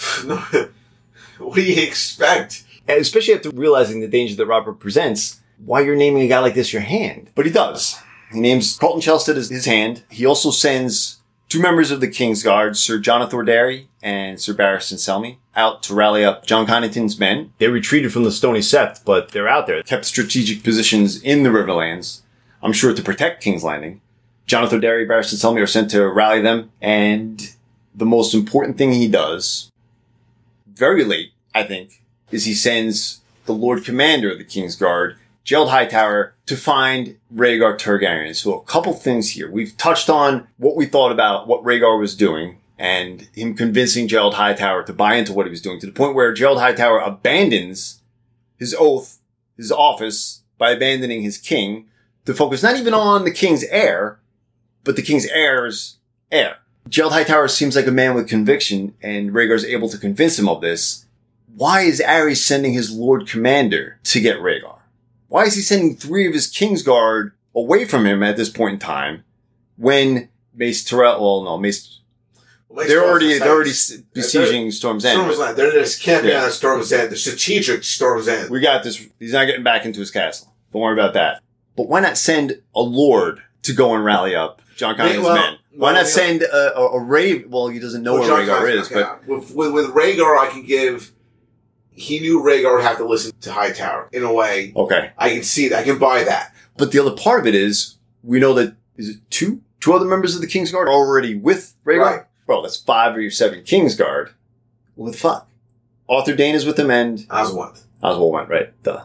[SPEAKER 4] What do you expect?
[SPEAKER 1] And especially after realizing the danger that Robert presents, why you're naming a guy like this your hand? But he does. He names Colton Chelstead as his hand. He also sends two members of the King's Guard, Sir Jonathan Thordarry and Sir Barristan Selmy, out to rally up John Connington's men. They retreated from the Stony Sept, but they're out there. Kept strategic positions in the Riverlands, I'm sure to protect King's Landing. Jonathan Thordarry, Barristan Selmy are sent to rally them, and the most important thing he does, very late, I think, is he sends the Lord Commander of the King's Guard, Gerald Hightower, to find Rhaegar Targaryen. So a couple things here. We've touched on what we thought about what Rhaegar was doing and him convincing Gerald Hightower to buy into what he was doing to the point where Gerald Hightower abandons his oath, his office, by abandoning his king to focus not even on the king's heir, but the king's heir's heir. Gerald Hightower seems like a man with conviction and Rhaegar's able to convince him of this. Why is Aerys sending his Lord Commander to get Rhaegar? Why is he sending three of his Kingsguard away from him at this point in time when Mace Tyrell, well, no, Mace, well, Mace they're already, they're already besieging they're, Storm's End.
[SPEAKER 4] Storm's End. They're just camping yeah. on Storm's End. The strategic Storm's End.
[SPEAKER 1] We got this. He's not getting back into his castle. Don't worry about that. But why not send a Lord to go and rally up John Connington's well, men? Why well, not send a, a, a Rave? Well, he doesn't know well, where John Rhaegar is, okay. but
[SPEAKER 4] with, with, with Rhaegar, I can give. He knew Rhaegar would have to listen to Hightower in a way.
[SPEAKER 1] Okay,
[SPEAKER 4] I can see that. I can buy that.
[SPEAKER 1] But the other part of it is we know that is it two two other members of the Kingsguard are already with Rhaegar. Right. Bro, that's five or seven Kingsguard. What the fuck? Arthur Dayne is with them and
[SPEAKER 4] Oswald.
[SPEAKER 1] Oswald went right. Duh.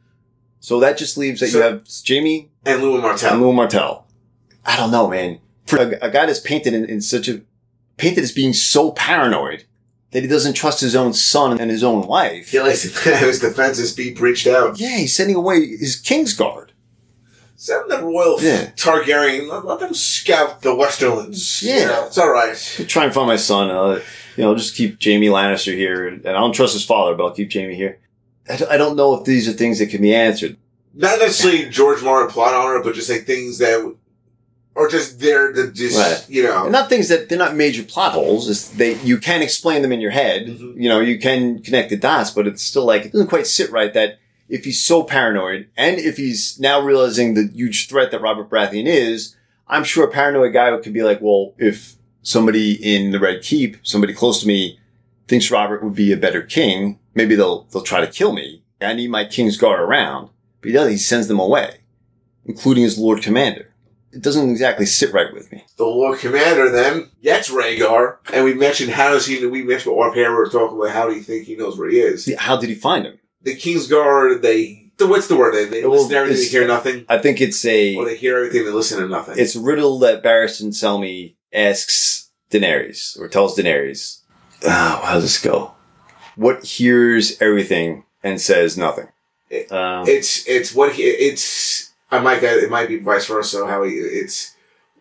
[SPEAKER 1] So that just leaves that so, you have Jaime
[SPEAKER 4] and Lewin Martell.
[SPEAKER 1] And Lewin Martell. I don't know, man. For a, a guy that's painted in, in such a painted as being so paranoid that he doesn't trust his own son and his own wife.
[SPEAKER 4] He likes to have his defenses be breached out.
[SPEAKER 1] Yeah, he's sending away his Kingsguard.
[SPEAKER 4] Send the royal yeah. Targaryen. Let, let them scout the Westerlands. Yeah, you know, it's all right.
[SPEAKER 1] I'll try and find my son. And I'll, you know, just keep Jaime Lannister here. And I don't trust his father, but I'll keep Jaime here. I don't, I don't know if these are things that can be answered.
[SPEAKER 4] Not necessarily George Martin plot armor, but just like things that, or just they're the just right. you know,
[SPEAKER 1] and not things that they're not major plot holes. It's they you can explain them in your head. Mm-hmm. You know, you can connect the dots, but it's still like it doesn't quite sit right. That if he's so paranoid, and if he's now realizing the huge threat that Robert Baratheon is, I'm sure a paranoid guy could be like, well, if somebody in the Red Keep, somebody close to me, thinks Robert would be a better king, maybe they'll they'll try to kill me. I need my Kingsguard around. But he does, he sends them away, including his Lord Commander. It doesn't exactly sit right with me.
[SPEAKER 4] The Lord Commander then gets Rhaegar, and we mentioned how does he, we mentioned off here, we were talking about how do you think he knows where he is.
[SPEAKER 1] Yeah, how did he find him?
[SPEAKER 4] The Kingsguard, they, what's the word? They, they well, listen to everything, they hear nothing?
[SPEAKER 1] I think it's a...
[SPEAKER 4] Or they hear everything, they listen to nothing.
[SPEAKER 1] It's a riddle that Barristan Selmy asks Daenerys, or tells Daenerys. Oh, how does this go? What hears everything and says nothing?
[SPEAKER 4] It, um, it's, it's what he, it's... I might get, it might be vice versa, how he, it's,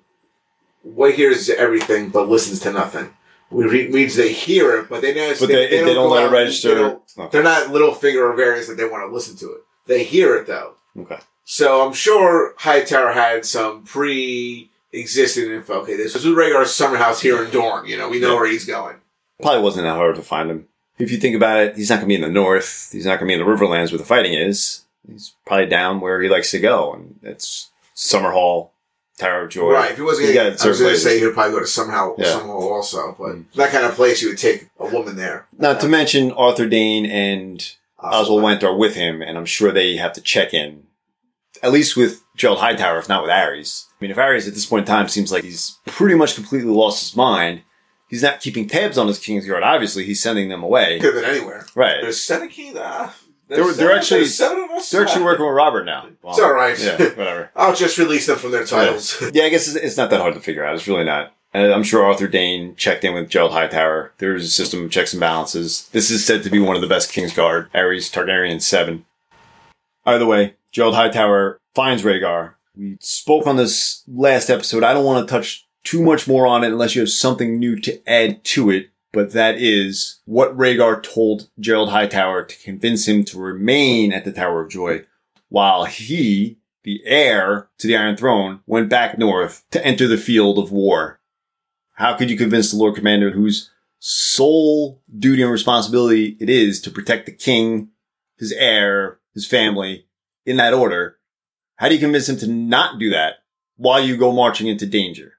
[SPEAKER 4] what hears everything but listens to nothing. We read, means they hear it, but they, never,
[SPEAKER 1] but they, they, they, don't, don't let it register.
[SPEAKER 4] They don't, okay. They're not little finger variants that they want to listen to it. They hear it though.
[SPEAKER 1] Okay.
[SPEAKER 4] So I'm sure Hightower had some pre-existing info. Okay, this is Rhaegar's summer house here in Dorne. You know, we know yeah. where he's going.
[SPEAKER 1] Probably wasn't that hard to find him. If you think about it, he's not going to be in the north. He's not going to be in the Riverlands where the fighting is. He's probably down where he likes to go, and it's Summerhall, Tower of Joy.
[SPEAKER 4] Right. If he wasn't, I was going to say he'd probably go to Summerhall, yeah. Summerhall also, but mm. that kind of place you would take a woman there.
[SPEAKER 1] Not to mention Arthur Dayne and Oswald Went are with him, and I'm sure they have to check in, at least with Gerald Hightower, if not with Aerys. I mean, if Aerys at this point in time seems like he's pretty much completely lost his mind, he's not keeping tabs on his Kingsguard. Obviously, he's sending them away.
[SPEAKER 4] Could have been anywhere.
[SPEAKER 1] Right.
[SPEAKER 4] There's seven King. Uh,
[SPEAKER 1] they're, they're seven, actually seven of us. They're actually working with Robert now.
[SPEAKER 4] Well, it's all right.
[SPEAKER 1] Yeah, whatever.
[SPEAKER 4] I'll just release them from their titles.
[SPEAKER 1] Yeah, yeah I guess it's, it's not that hard to figure out. It's really not. And I'm sure Arthur Dane checked in with Gerald Hightower. There's a system of checks and balances. This is said to be one of the best Kingsguard, Aerys Targaryen seven. Either way, Gerald Hightower finds Rhaegar. We spoke on this last episode. I don't want to touch too much more on it unless you have something new to add to it. But that is what Rhaegar told Gerald Hightower to convince him to remain at the Tower of Joy, while he, the heir to the Iron Throne, went back north to enter the field of war. How could you convince the Lord Commander, whose sole duty and responsibility it is to protect the king, his heir, his family, in that order? How do you convince him to not do that while you go marching into danger?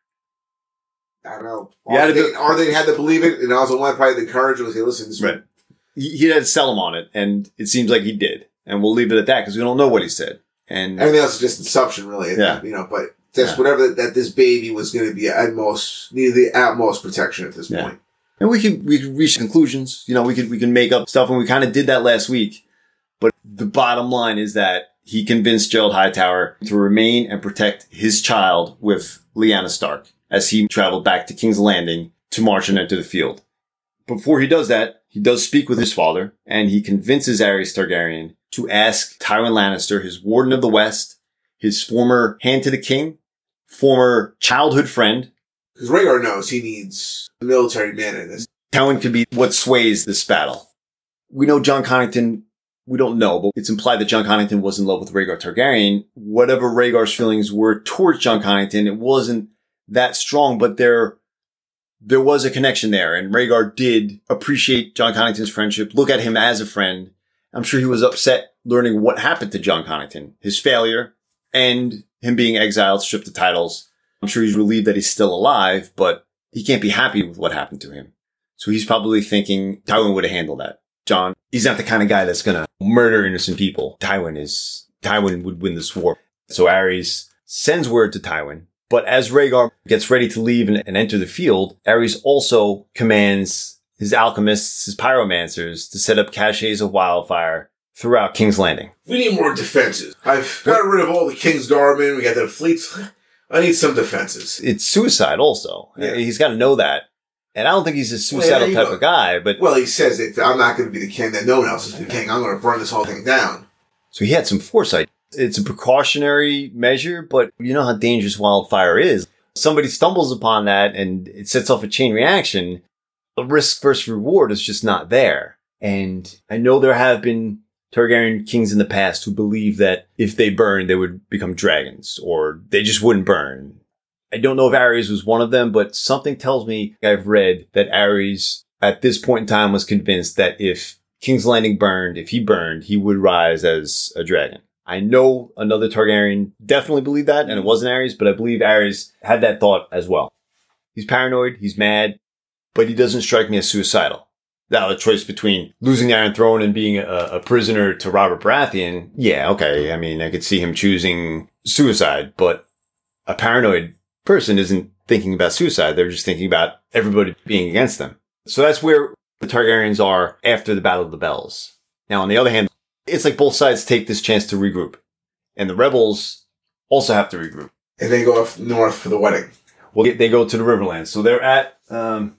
[SPEAKER 4] I don't know.
[SPEAKER 1] Yeah,
[SPEAKER 4] Or, they, or they had to believe it, and also one probably the courage was, say, listen, this is
[SPEAKER 1] Right. He, he had to sell him on it, and it seems like he did. And we'll leave it at that because we don't know what he said. And
[SPEAKER 4] everything else is just assumption, really.
[SPEAKER 1] Yeah.
[SPEAKER 4] You know, but just
[SPEAKER 1] Yeah.
[SPEAKER 4] whatever that, that this baby was going to be at most, needed the utmost protection at this
[SPEAKER 1] Yeah.
[SPEAKER 4] point.
[SPEAKER 1] And we could we could reach conclusions. You know, we could we can make up stuff, and we kind of did that last week. But the bottom line is that he convinced Gerald Hightower to remain and protect his child with Lyanna Stark as he traveled back to King's Landing to march and enter the field. Before he does that, he does speak with his father, and he convinces Aerys Targaryen to ask Tywin Lannister, his Warden of the West, his former hand to the king, former childhood friend.
[SPEAKER 4] Because Rhaegar knows he needs a military man in this.
[SPEAKER 1] Tywin could be what sways this battle. We know Jon Connington, we don't know, but it's implied that Jon Connington was in love with Rhaegar Targaryen. Whatever Rhaegar's feelings were towards Jon Connington, it wasn't that strong, but there, there was a connection there. And Rhaegar did appreciate Jon Connington's friendship, look at him as a friend. I'm sure he was upset learning what happened to Jon Connington, his failure, and him being exiled, stripped of titles. I'm sure he's relieved that he's still alive, but he can't be happy with what happened to him. So he's probably thinking Tywin would have handled that. Jon, he's not the kind of guy that's going to murder innocent people. Tywin is, Tywin would win this war. So Aerys sends word to Tywin. But as Rhaegar gets ready to leave and, and enter the field, Aerys also commands his alchemists, his pyromancers, to set up caches of wildfire throughout King's Landing.
[SPEAKER 4] We need more defenses. I've got rid of all the King's Guardmen. We got the fleets. I need some defenses.
[SPEAKER 1] It's suicide also.
[SPEAKER 4] Yeah.
[SPEAKER 1] He's got to know that. And I don't think he's a suicidal
[SPEAKER 4] Well,
[SPEAKER 1] type
[SPEAKER 4] know.
[SPEAKER 1] of guy, but
[SPEAKER 4] Well, he says if I'm not going to be the king, then no one else is the king. I'm going to burn this whole thing down.
[SPEAKER 1] so he had some foresight. It's a precautionary measure, but you know how dangerous wildfire is. Somebody stumbles upon that and it sets off a chain reaction. The risk versus reward is just not there. And I know there have been Targaryen kings in the past who believe that if they burned, they would become dragons or they just wouldn't burn. I don't know if Aerys was one of them, but something tells me I've read that Aerys at this point in time was convinced that if King's Landing burned, if he burned, he would rise as a dragon. I know another Targaryen definitely believed that, and it wasn't Aerys, but I believe Aerys had that thought as well. He's paranoid, he's mad, but he doesn't strike me as suicidal. Now, the choice between losing the Iron Throne and being a, a prisoner to Robert Baratheon, yeah, okay. I mean, I could see him choosing suicide, but a paranoid person isn't thinking about suicide. They're just thinking about everybody being against them. So that's where the Targaryens are after the Battle of the Bells. Now, on the other hand, it's like both sides take this chance to regroup. And the rebels also have to regroup.
[SPEAKER 4] And they go up north for the wedding.
[SPEAKER 1] Well, they go to the Riverlands. So they're at um,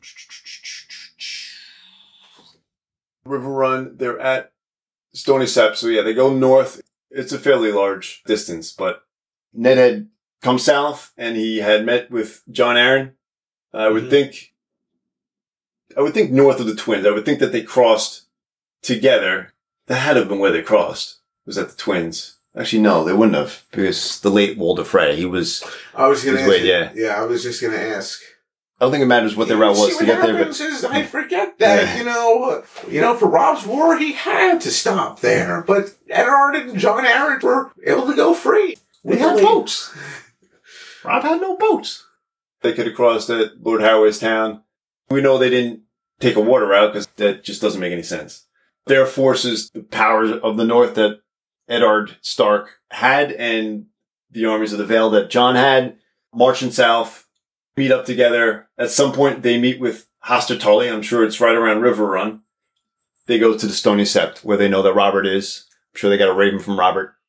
[SPEAKER 1] River Run. They're at Stony Sept. So yeah, they go north. It's a fairly large distance, but Ned had come south and he had met with Jon Arryn. I would mm-hmm. think, I would think north of the twins. I would think that they crossed together. That had to have been where they crossed. Was that the twins? Actually, no, they wouldn't have, because the late Walder Frey, he was.
[SPEAKER 4] I was going to ask.
[SPEAKER 1] Way, yeah,
[SPEAKER 4] yeah, I was just going to ask.
[SPEAKER 1] I don't think it matters what their route was
[SPEAKER 4] See,
[SPEAKER 1] to get there, but
[SPEAKER 4] is, I forget that yeah. you know, you know, for Rob's war, he had to stop there, but Eddard and Jon Arryn were able to go free.
[SPEAKER 1] They had boats. Rob had no boats. They could have crossed at Lord Harway's town. We know they didn't take a water route because that just doesn't make any sense. Their forces, the powers of the north that Eddard Stark had and the armies of the Vale that Jon had, marching south, meet up together. At some point, they meet with Hoster Tully. I'm sure it's right around River Run. They go to the Stony Sept where they know that Robert is. I'm sure they got a raven from Robert.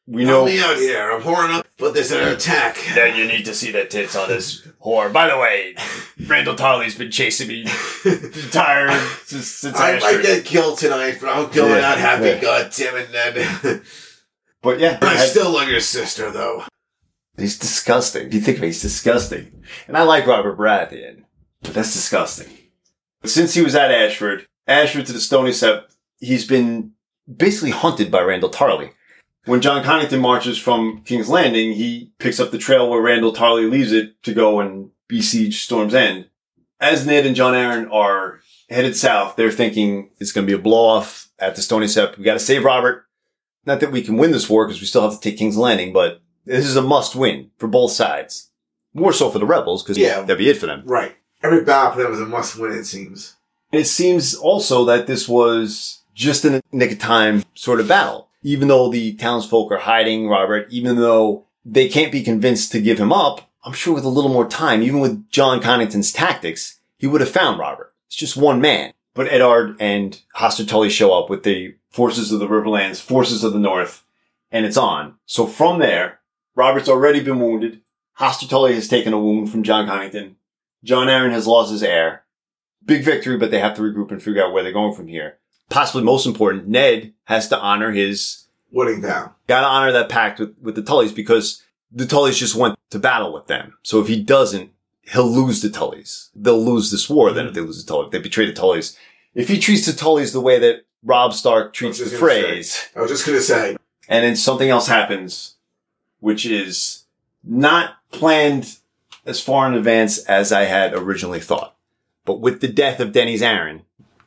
[SPEAKER 1] we know...
[SPEAKER 4] Help me out here. I'm whoring up, but there's an attack.
[SPEAKER 1] Then you need to see the tits on this whore. By the way, Randall Tarley's been chasing me the entire... Since, since
[SPEAKER 4] I
[SPEAKER 1] I
[SPEAKER 4] might get killed tonight, but I'm going
[SPEAKER 1] Yeah,
[SPEAKER 4] out happy.
[SPEAKER 1] yeah.
[SPEAKER 4] God damn it, Ned.
[SPEAKER 1] But yeah.
[SPEAKER 4] I still love your sister, though.
[SPEAKER 1] He's disgusting. If you think of it, he's disgusting. And I like Robert Baratheon, but that's disgusting. Since he was at Ashford, Ashford to the Stony Sept, he's been basically hunted by Randall Tarley. When John Connington marches from King's Landing, he picks up the trail where Randall Tarley leaves it to go and besiege Storm's End. As Ned and Jon Arryn are headed south, they're thinking it's going to be a blow-off at the Stony Sept. We got to save Robert. Not that we can win this war because we still have to take King's Landing, but this is a must-win for both sides. More so for the rebels because
[SPEAKER 4] Yeah.
[SPEAKER 1] that'd be it for them.
[SPEAKER 4] Right. Every battle for them is a must-win, it seems.
[SPEAKER 1] And it seems also that this was just a nick of time sort of battle. Even though the townsfolk are hiding Robert, even though they can't be convinced to give him up, I'm sure with a little more time, even with John Connington's tactics, he would have found Robert. It's just one man. But Eddard and Hoster Tully show up with the forces of the Riverlands, forces of the North, and it's on. So from there, Robert's already been wounded. Hoster Tully has taken a wound from John Connington. Jon Arryn has lost his heir. Big victory, but they have to regroup and figure out where they're going from here. Possibly most important, Ned has to honor his...
[SPEAKER 4] Wedding vow.
[SPEAKER 1] Gotta honor that pact with, with the Tullys because the Tullys just went to battle with them. So if he doesn't, he'll lose the Tullys. They'll lose this war then if they lose the Tullys. If they betray the Tullys. If he treats the Tullys the way that Robb Stark treats the Freys...
[SPEAKER 4] I was just gonna say.
[SPEAKER 1] And then something else happens, which is not planned as far in advance as I had originally thought. But with the death of Denys Arryn,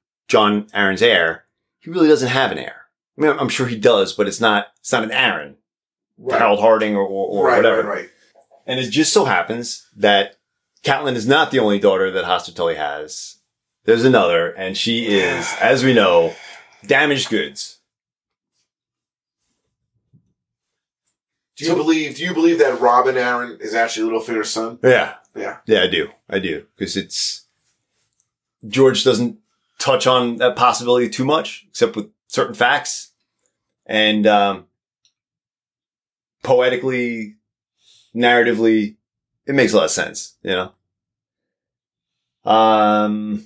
[SPEAKER 1] Jon Arryn's heir, he really doesn't have an heir. I mean, I'm sure he does, but it's not, it's not an Arryn.
[SPEAKER 4] Right.
[SPEAKER 1] Harold Harding or, or, or
[SPEAKER 4] right,
[SPEAKER 1] whatever.
[SPEAKER 4] Right, right.
[SPEAKER 1] And it just so happens that Catelyn is not the only daughter that Hoster Tully has. There's another, and she is, as we know, damaged goods.
[SPEAKER 4] Do you believe? Do you believe that Robin Arryn is actually Littlefinger's son?
[SPEAKER 1] Yeah.
[SPEAKER 4] Yeah.
[SPEAKER 1] Yeah, I do. I do. Because it's... George doesn't touch on that possibility too much, except with certain facts. And um, poetically, narratively, it makes a lot of sense, you know? Um,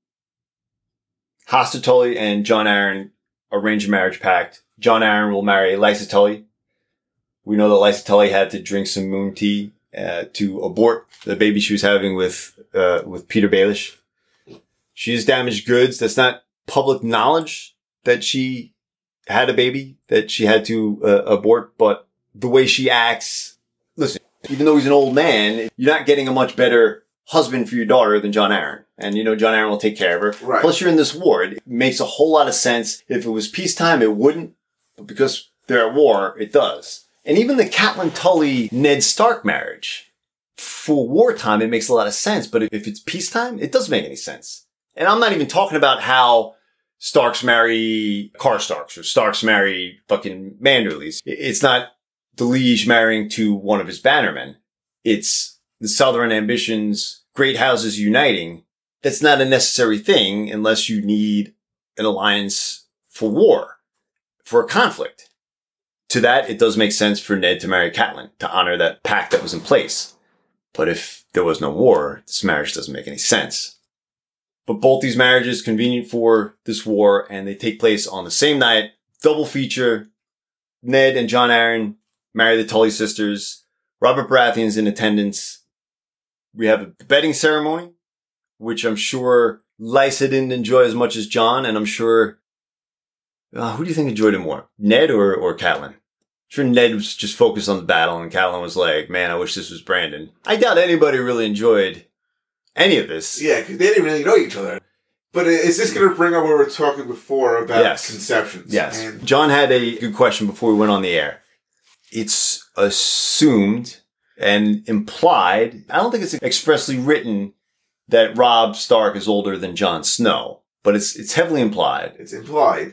[SPEAKER 1] Hoster Tully and Jon Arryn arrange a marriage pact. Jon Arryn will marry Lysa Tully. We know that Lysa Tully had to drink some moon tea uh, to abort the baby she was having with uh, with Peter Baelish. She is damaged goods. That's not public knowledge that she had a baby that she had to uh, abort, but the way she acts, listen, even though he's an old man, you're not getting a much better husband for your daughter than Jon Arryn. And you know Jon Arryn will take care of her.
[SPEAKER 4] Right.
[SPEAKER 1] Plus you're in this war. It makes a whole lot of sense. If it was peacetime, it wouldn't. But because they're at war, it does. And even the Catelyn Tully Ned Stark marriage, for wartime, it makes a lot of sense. But if it's peacetime, it doesn't make any sense. And I'm not even talking about how Starks marry Karstarks or Starks marry fucking Manderleys. It's not the liege marrying to one of his bannermen. It's the Southern ambitions, great houses uniting. That's not a necessary thing unless you need an alliance for war, for a conflict. To that, it does make sense for Ned to marry Catelyn, to honor that pact that was in place. But if there was no war, this marriage doesn't make any sense. But both these marriages convenient for this war, and they take place on the same night. Double feature. Ned and Jon Arryn marry the Tully sisters. Robert Baratheon's in attendance. We have a bedding ceremony, which I'm sure Lysa didn't enjoy as much as Jon, and I'm sure... Uh, who do you think enjoyed it more? Ned or, or Catelyn? I'm sure Ned was just focused on the battle, and Catelyn was like, man, I wish this was Brandon. I doubt anybody really enjoyed any of this.
[SPEAKER 4] Yeah, because they didn't really know each other. But is this going to bring up what we were talking before about
[SPEAKER 1] Yes.
[SPEAKER 4] conceptions?
[SPEAKER 1] Yes.
[SPEAKER 4] And
[SPEAKER 1] John had a good question before we went on the air. It's assumed and implied, I don't think it's expressly written that Robb Stark is older than Jon Snow, but it's it's heavily implied.
[SPEAKER 4] it's implied.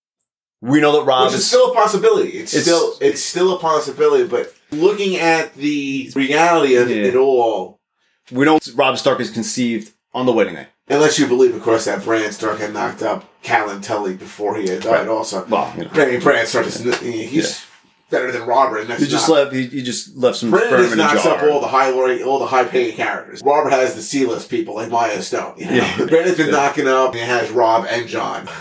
[SPEAKER 1] We know that Robb
[SPEAKER 4] Which is
[SPEAKER 1] is...
[SPEAKER 4] still a possibility. It's,
[SPEAKER 1] It's-
[SPEAKER 4] still it's still a possibility, but looking at the reality of
[SPEAKER 1] Yeah.
[SPEAKER 4] it all,
[SPEAKER 1] We know Robb Stark is conceived on the wedding night.
[SPEAKER 4] unless you believe, of course, that Bran Stark had knocked up Catelyn Tully before he had died
[SPEAKER 1] Right.
[SPEAKER 4] also.
[SPEAKER 1] Well, you know.
[SPEAKER 4] I mean, Bran Stark is, he's better than Robert. And that's
[SPEAKER 1] You just
[SPEAKER 4] not,
[SPEAKER 1] left. You, you just left some
[SPEAKER 4] Brennan
[SPEAKER 1] sperm
[SPEAKER 4] just
[SPEAKER 1] in a
[SPEAKER 4] knocks
[SPEAKER 1] jar.
[SPEAKER 4] up all the high all the high paying characters. Robert has the C list people like Maya Stone. You know?
[SPEAKER 1] Yeah.
[SPEAKER 4] Brennan's been
[SPEAKER 1] Yeah.
[SPEAKER 4] knocking up. And it has Rob and John.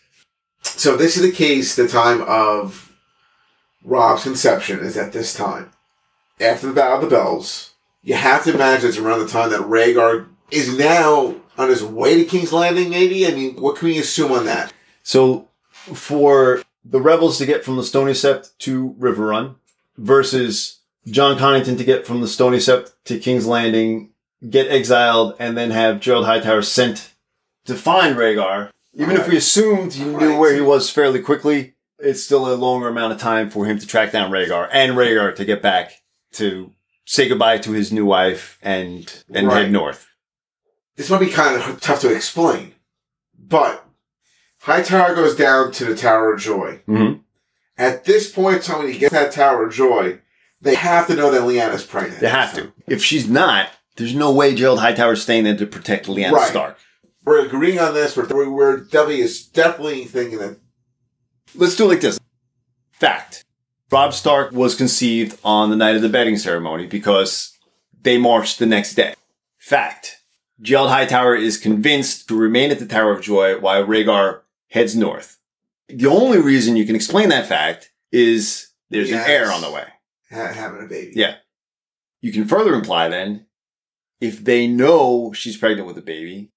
[SPEAKER 4] So this is the case. The time of Rob's conception is at this time. After the Battle of the Bells, you have to imagine it's around the time that Rhaegar is now on his way to King's Landing. Maybe. I mean, what can we assume on that?
[SPEAKER 1] So, for the rebels to get from the Stony Sept to River Run versus John Connington to get from the Stony Sept to King's Landing, get exiled, and then have Gerald Hightower sent to find Rhaegar. Even if we assumed he knew
[SPEAKER 4] Right.
[SPEAKER 1] where he was fairly quickly, it's still a longer amount of time for him to track down Rhaegar and Rhaegar to get back to say goodbye to his new wife and and
[SPEAKER 4] Right.
[SPEAKER 1] head north.
[SPEAKER 4] This might be kind of tough to explain, but Hightower goes down to the Tower of Joy.
[SPEAKER 1] Mm-hmm.
[SPEAKER 4] At this point in time, when he gets that Tower of Joy, they have to know that Lyanna's pregnant.
[SPEAKER 1] They have to. If she's not, there's no way Gerald Hightower's staying there to protect Lyanna
[SPEAKER 4] Right.
[SPEAKER 1] Stark.
[SPEAKER 4] We're agreeing on this. We're, we're definitely, is definitely thinking that.
[SPEAKER 1] Let's do it like this. Fact. Robb Stark was conceived on the night of the bedding ceremony because they marched the next day. Fact. Gerald Hightower is convinced to remain at the Tower of Joy while Rhaegar heads north. The only reason you can explain that fact is there's
[SPEAKER 4] Yes.
[SPEAKER 1] an heir on the way.
[SPEAKER 4] Ha- having a baby.
[SPEAKER 1] Yeah. You can further imply then, if they know she's pregnant with a baby,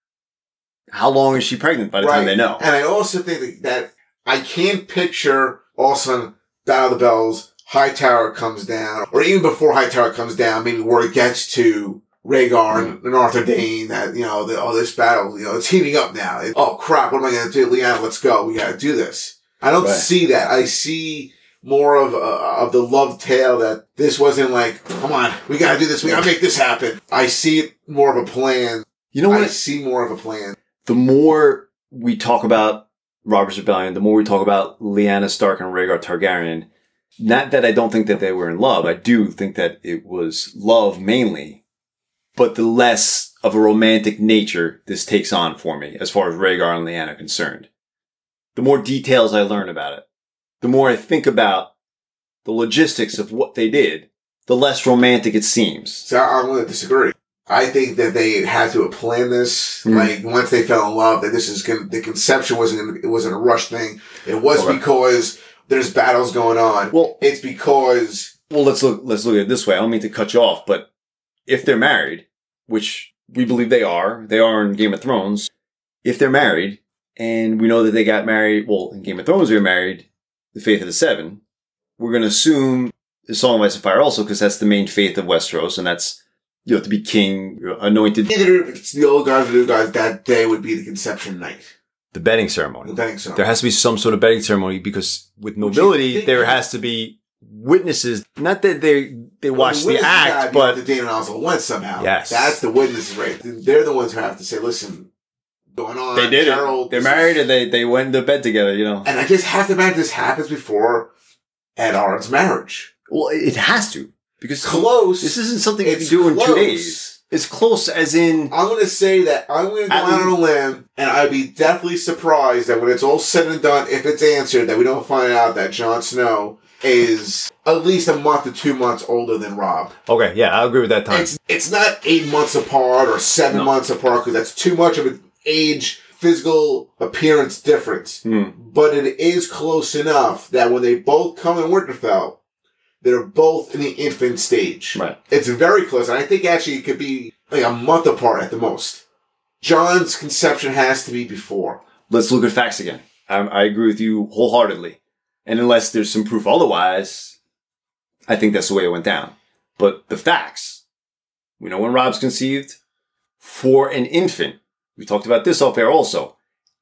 [SPEAKER 1] how long is she pregnant by the time they know?
[SPEAKER 4] And I also think that I can't picture all of a sudden Battle of the Bells, Hightower comes down, or even before Hightower comes down, maybe word gets to Rhaegar and, and Arthur Dayne that, you know, the, oh, this battle, you know, it's heating up now. It, oh, crap, what am I going to do? Lyanna, let's go. We got to do this. I don't
[SPEAKER 1] Right.
[SPEAKER 4] see that. I see more of uh, of the love tale that this wasn't like, come on, we got to do this. We got to make this happen. I see it more of a plan.
[SPEAKER 1] You know
[SPEAKER 4] I
[SPEAKER 1] what?
[SPEAKER 4] see more of a plan.
[SPEAKER 1] The more we talk about Robert's Rebellion, the more we talk about Lyanna Stark and Rhaegar Targaryen, not that I don't think that they were in love. I do think that it was love mainly, but the less of a romantic nature this takes on for me as far as Rhaegar and Lyanna are concerned. The more details I learn about it, the more I think about the logistics of what they did, the less romantic it seems.
[SPEAKER 4] So I'm going to disagree. I think that they had to have planned this.
[SPEAKER 1] Mm.
[SPEAKER 4] Like once they fell in love, that this is going the conception wasn't gonna, it wasn't a rush thing. It was
[SPEAKER 1] Okay.
[SPEAKER 4] because there's battles going on.
[SPEAKER 1] Well,
[SPEAKER 4] It's because
[SPEAKER 1] Well, let's look, let's look at it this way. I don't mean to cut you off, but if they're married, which we believe they are, they are in Game of Thrones. If they're married, and we know that they got married, well, in Game of Thrones they were married, the Faith of the Seven, we're going to assume the Song of Ice and Fire also, because that's the main faith of Westeros, and that's, you know, to be king, anointed.
[SPEAKER 4] either it's the old guys or the new guys, that day would be the conception night.
[SPEAKER 1] The bedding
[SPEAKER 4] The
[SPEAKER 1] ceremony.
[SPEAKER 4] betting song.
[SPEAKER 1] There has to be some sort of bedding ceremony, because with
[SPEAKER 4] Would you
[SPEAKER 1] nobility,
[SPEAKER 4] think-
[SPEAKER 1] there has to be witnesses. Not that they, they watch the
[SPEAKER 4] witnesses gotta
[SPEAKER 1] act,
[SPEAKER 4] be
[SPEAKER 1] but
[SPEAKER 4] the Dane and Oswald went somehow.
[SPEAKER 1] Yes.
[SPEAKER 4] That's the witnesses, right? They're the ones who have to say, listen, going on.
[SPEAKER 1] they did
[SPEAKER 4] Gerald,
[SPEAKER 1] it. They're
[SPEAKER 4] this is-
[SPEAKER 1] married and they, they went to bed together, you know.
[SPEAKER 4] And I just have to imagine this happens before Eddard's marriage.
[SPEAKER 1] Well, it has to. Because
[SPEAKER 4] Close.
[SPEAKER 1] this isn't something you
[SPEAKER 4] It's
[SPEAKER 1] can do in two
[SPEAKER 4] close.
[SPEAKER 1] days. It's close as in,
[SPEAKER 4] I'm going to say that I'm going to go
[SPEAKER 1] At
[SPEAKER 4] out on a limb, and I'd be definitely surprised that when it's all said and done, if it's answered, that we don't find out that Jon Snow is at least a month to two months older than Robb.
[SPEAKER 1] okay, yeah, I agree with that time.
[SPEAKER 4] It's it's not eight months apart or seven
[SPEAKER 1] No.
[SPEAKER 4] months apart because that's too much of an age, physical appearance difference.
[SPEAKER 1] Hmm.
[SPEAKER 4] But it is close enough that when they both come in Winterfell, they're both in the infant stage.
[SPEAKER 1] Right.
[SPEAKER 4] It's very close, and I think actually it could be like a month apart at the most. John's conception has to be before.
[SPEAKER 1] Let's look at facts again. I, I agree with you wholeheartedly. And unless there's some proof otherwise, I think that's the way it went down. But the facts, we know when Robb's conceived, for an infant, we talked about this off air also,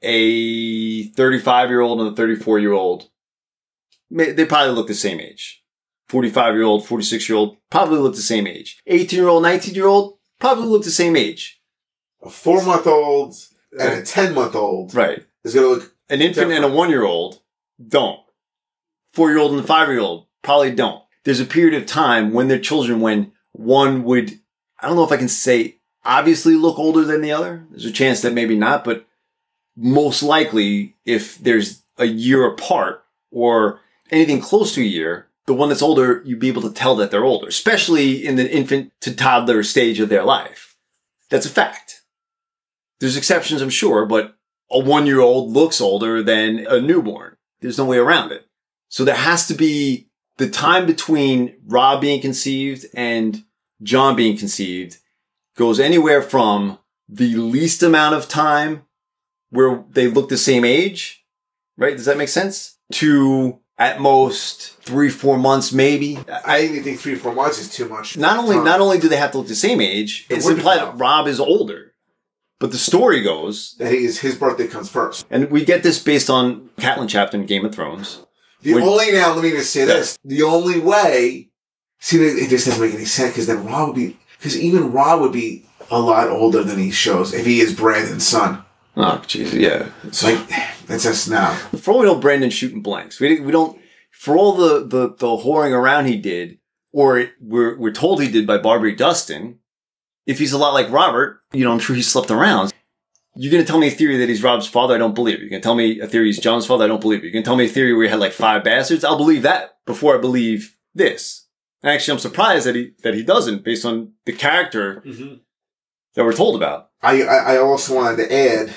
[SPEAKER 1] a thirty-five-year-old and a thirty-four-year-old, they probably look the same age. forty-five-year-old, forty-six-year-old, probably look the same age. eighteen-year-old, nineteen-year-old, probably look the same age.
[SPEAKER 4] A four-month-old and a ten-month-old
[SPEAKER 1] Right.
[SPEAKER 4] is going to look...
[SPEAKER 1] An infant and a one-year-old don't. Four-year-old and a five-year-old probably don't. There's a period of time when they're children when one would, I don't know if I can say obviously look older than the other. There's a chance that maybe not, but most likely if there's a year apart or anything close to a year, the one that's older, you'd be able to tell that they're older, especially in the infant to toddler stage of their life. That's a fact. There's exceptions, I'm sure, but a one-year-old looks older than a newborn. There's no way around it. So there has to be the time between Rob being conceived and John being conceived goes anywhere from the least amount of time where they look the same age, right? Does that make sense? To at most three, four months, maybe.
[SPEAKER 4] I even think three, four months is too much.
[SPEAKER 1] Not only,
[SPEAKER 4] time.
[SPEAKER 1] not only do they have to look the same age, it's implied that Rob is older. But the story goes
[SPEAKER 4] that he is, his birthday comes first.
[SPEAKER 1] And we get this based on Catelyn Chapter in Game of Thrones.
[SPEAKER 4] The
[SPEAKER 1] when,
[SPEAKER 4] only, now let me just say yeah. this. The only way, see, it just doesn't make any sense because then Rob would be, because even Rob would be a lot older than he shows if he is Brandon's son.
[SPEAKER 1] Oh, jeez, yeah.
[SPEAKER 4] It's like, that's just now.
[SPEAKER 1] For all we know, Brandon's shooting blanks. We, we don't, for all the, the, the whoring around he did, or we're, we're told he did by Barbary Dustin, if he's a lot like Robert, you know, I'm sure he slept around. You're going to tell me a theory that he's Rob's father? I don't believe it. You're going to tell me a theory he's John's father? I don't believe it. You're going to tell me a theory where he had like five bastards? I'll believe that before I believe this. And actually, I'm surprised that he, that he doesn't based on the character mm-hmm. that we're told about.
[SPEAKER 4] I, I also wanted to add,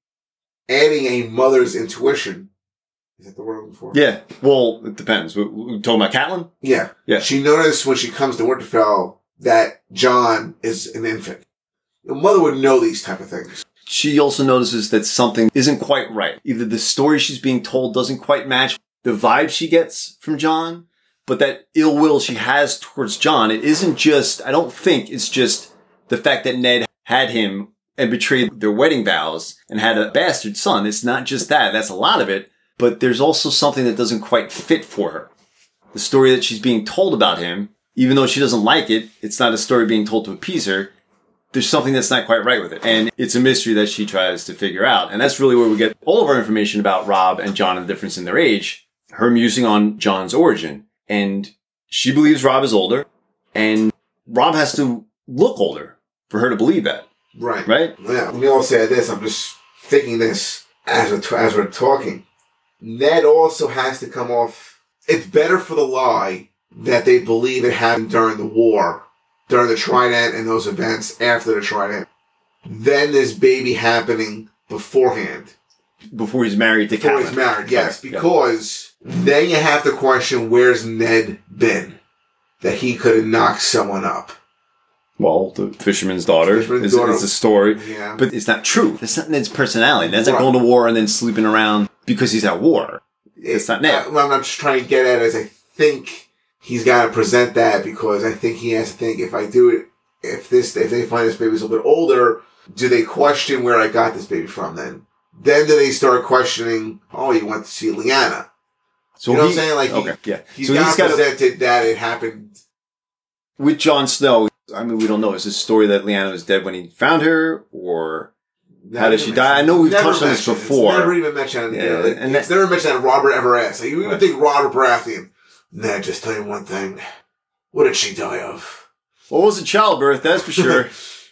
[SPEAKER 4] adding a mother's intuition. Is that the word I'm looking for?
[SPEAKER 1] Yeah. Well, it depends. We're, we're talking about Catelyn?
[SPEAKER 4] Yeah.
[SPEAKER 1] Yeah.
[SPEAKER 4] She noticed when she comes to Winterfell that John is an infant. Your mother would know these type of things.
[SPEAKER 1] She also notices that something isn't quite right. Either the story she's being told doesn't quite match the vibe she gets from John, but that ill will she has towards John, it isn't just, I don't think it's just the fact that Ned had him and betrayed their wedding vows and had a bastard son. It's not just that. That's a lot of it. But there's also something that doesn't quite fit for her. The story that she's being told about him, even though she doesn't like it, it's not a story being told to appease her. There's something that's not quite right with it. And it's a mystery that she tries to figure out. And that's really where we get all of our information about Rob and John and the difference in their age. Her musing on John's origin. And she believes Rob is older. And Rob has to look older for her to believe that.
[SPEAKER 4] Right.
[SPEAKER 1] Right?
[SPEAKER 4] Yeah. Let me all say this. I'm just thinking this as we're, as we're talking. Ned also has to come off. It's better for the lie that they believe it happened during the war, during the Trident and those events after the Trident, than this baby happening beforehand.
[SPEAKER 1] Before he's married to Catelyn.
[SPEAKER 4] Before he's married, yes. Because yeah. then you have to question, where's Ned been? That he could have knocked someone up.
[SPEAKER 1] Well, the fisherman's daughter, fisherman's is, daughter. is a story,
[SPEAKER 4] yeah.
[SPEAKER 1] but it's not true. That's not Ned's personality. Ned's not right. going to war and then sleeping around because he's at war. It's not Ned.
[SPEAKER 4] What I'm just trying to get at is I think he's got to present that because I think he has to think, if I do it, if this, if they find this baby's a little bit older, do they question where I got this baby from then? Then do they start questioning, oh, you went to see Lyanna. So you know he, what I'm saying? Like,
[SPEAKER 1] okay,
[SPEAKER 4] he,
[SPEAKER 1] yeah.
[SPEAKER 4] he's
[SPEAKER 1] so
[SPEAKER 4] got
[SPEAKER 1] he's
[SPEAKER 4] presented that it happened.
[SPEAKER 1] With Jon Snow, I mean, we don't know. Is this story that Lyanna was dead when he found her, or how did she die? I know we've touched on this before.
[SPEAKER 4] It's never even mentioned.
[SPEAKER 1] Yeah,
[SPEAKER 4] you know, like,
[SPEAKER 1] and
[SPEAKER 4] it's
[SPEAKER 1] that,
[SPEAKER 4] never mentioned that Robert ever asked. Like, you even
[SPEAKER 1] right.
[SPEAKER 4] think Robert Baratheon. Ned, just tell you one thing. What did she die of?
[SPEAKER 1] Well, it wasn't childbirth, that's for sure.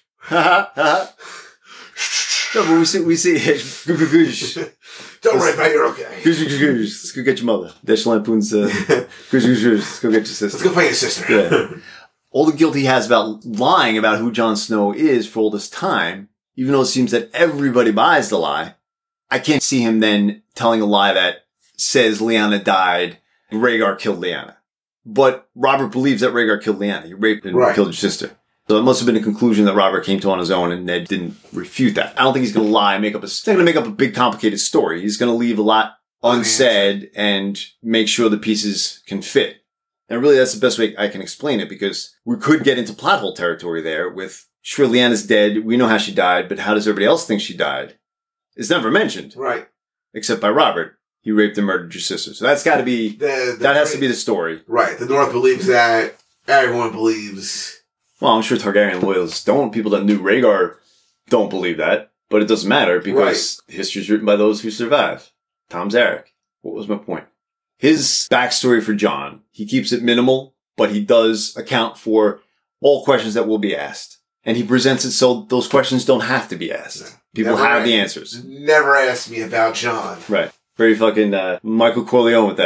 [SPEAKER 1] No, but we see, we see, goosh, goosh.
[SPEAKER 4] Don't worry about it, you're okay.
[SPEAKER 1] Goosh, goosh, goosh. Let's go get your mother. Dash Lampoon's, uh, goosh, goosh, goosh. Let's go get your sister.
[SPEAKER 4] Let's go find your sister.
[SPEAKER 1] Yeah. All the guilt he has about lying about who Jon Snow is for all this time, even though it seems that everybody buys the lie, I can't see him then telling a lie that says Lyanna died, Rhaegar killed Lyanna. But Robert believes that Rhaegar killed Lyanna. He raped and right. killed your sister. So it must have been a conclusion that Robert came to on his own, and Ned didn't refute that. I don't think he's going to lie and make up a, he's not going to make up a big complicated story. He's going to leave a lot unsaid and make sure the pieces can fit. And really, that's the best way I can explain it, because we could get into plot hole territory there with, sure, Lyanna's dead. We know how she died, but how does everybody else think she died? It's never mentioned.
[SPEAKER 4] Right.
[SPEAKER 1] Except by Robert. He raped and murdered your sister. So that's got to be, the, the, that has to be the story.
[SPEAKER 4] Right. The North believes that. Everyone believes.
[SPEAKER 1] Well, I'm sure Targaryen loyalists don't. People that knew Rhaegar don't believe that. But it doesn't matter because right. history is written by those who survive. Tom Zarek. What was my point? His backstory for Jon, he keeps it minimal, but he does account for all questions that will be asked. And he presents it so those questions don't have to be asked. People never have asked, the answers.
[SPEAKER 4] Never ask me about Jon.
[SPEAKER 1] Right. Very fucking uh, Michael Corleone with that.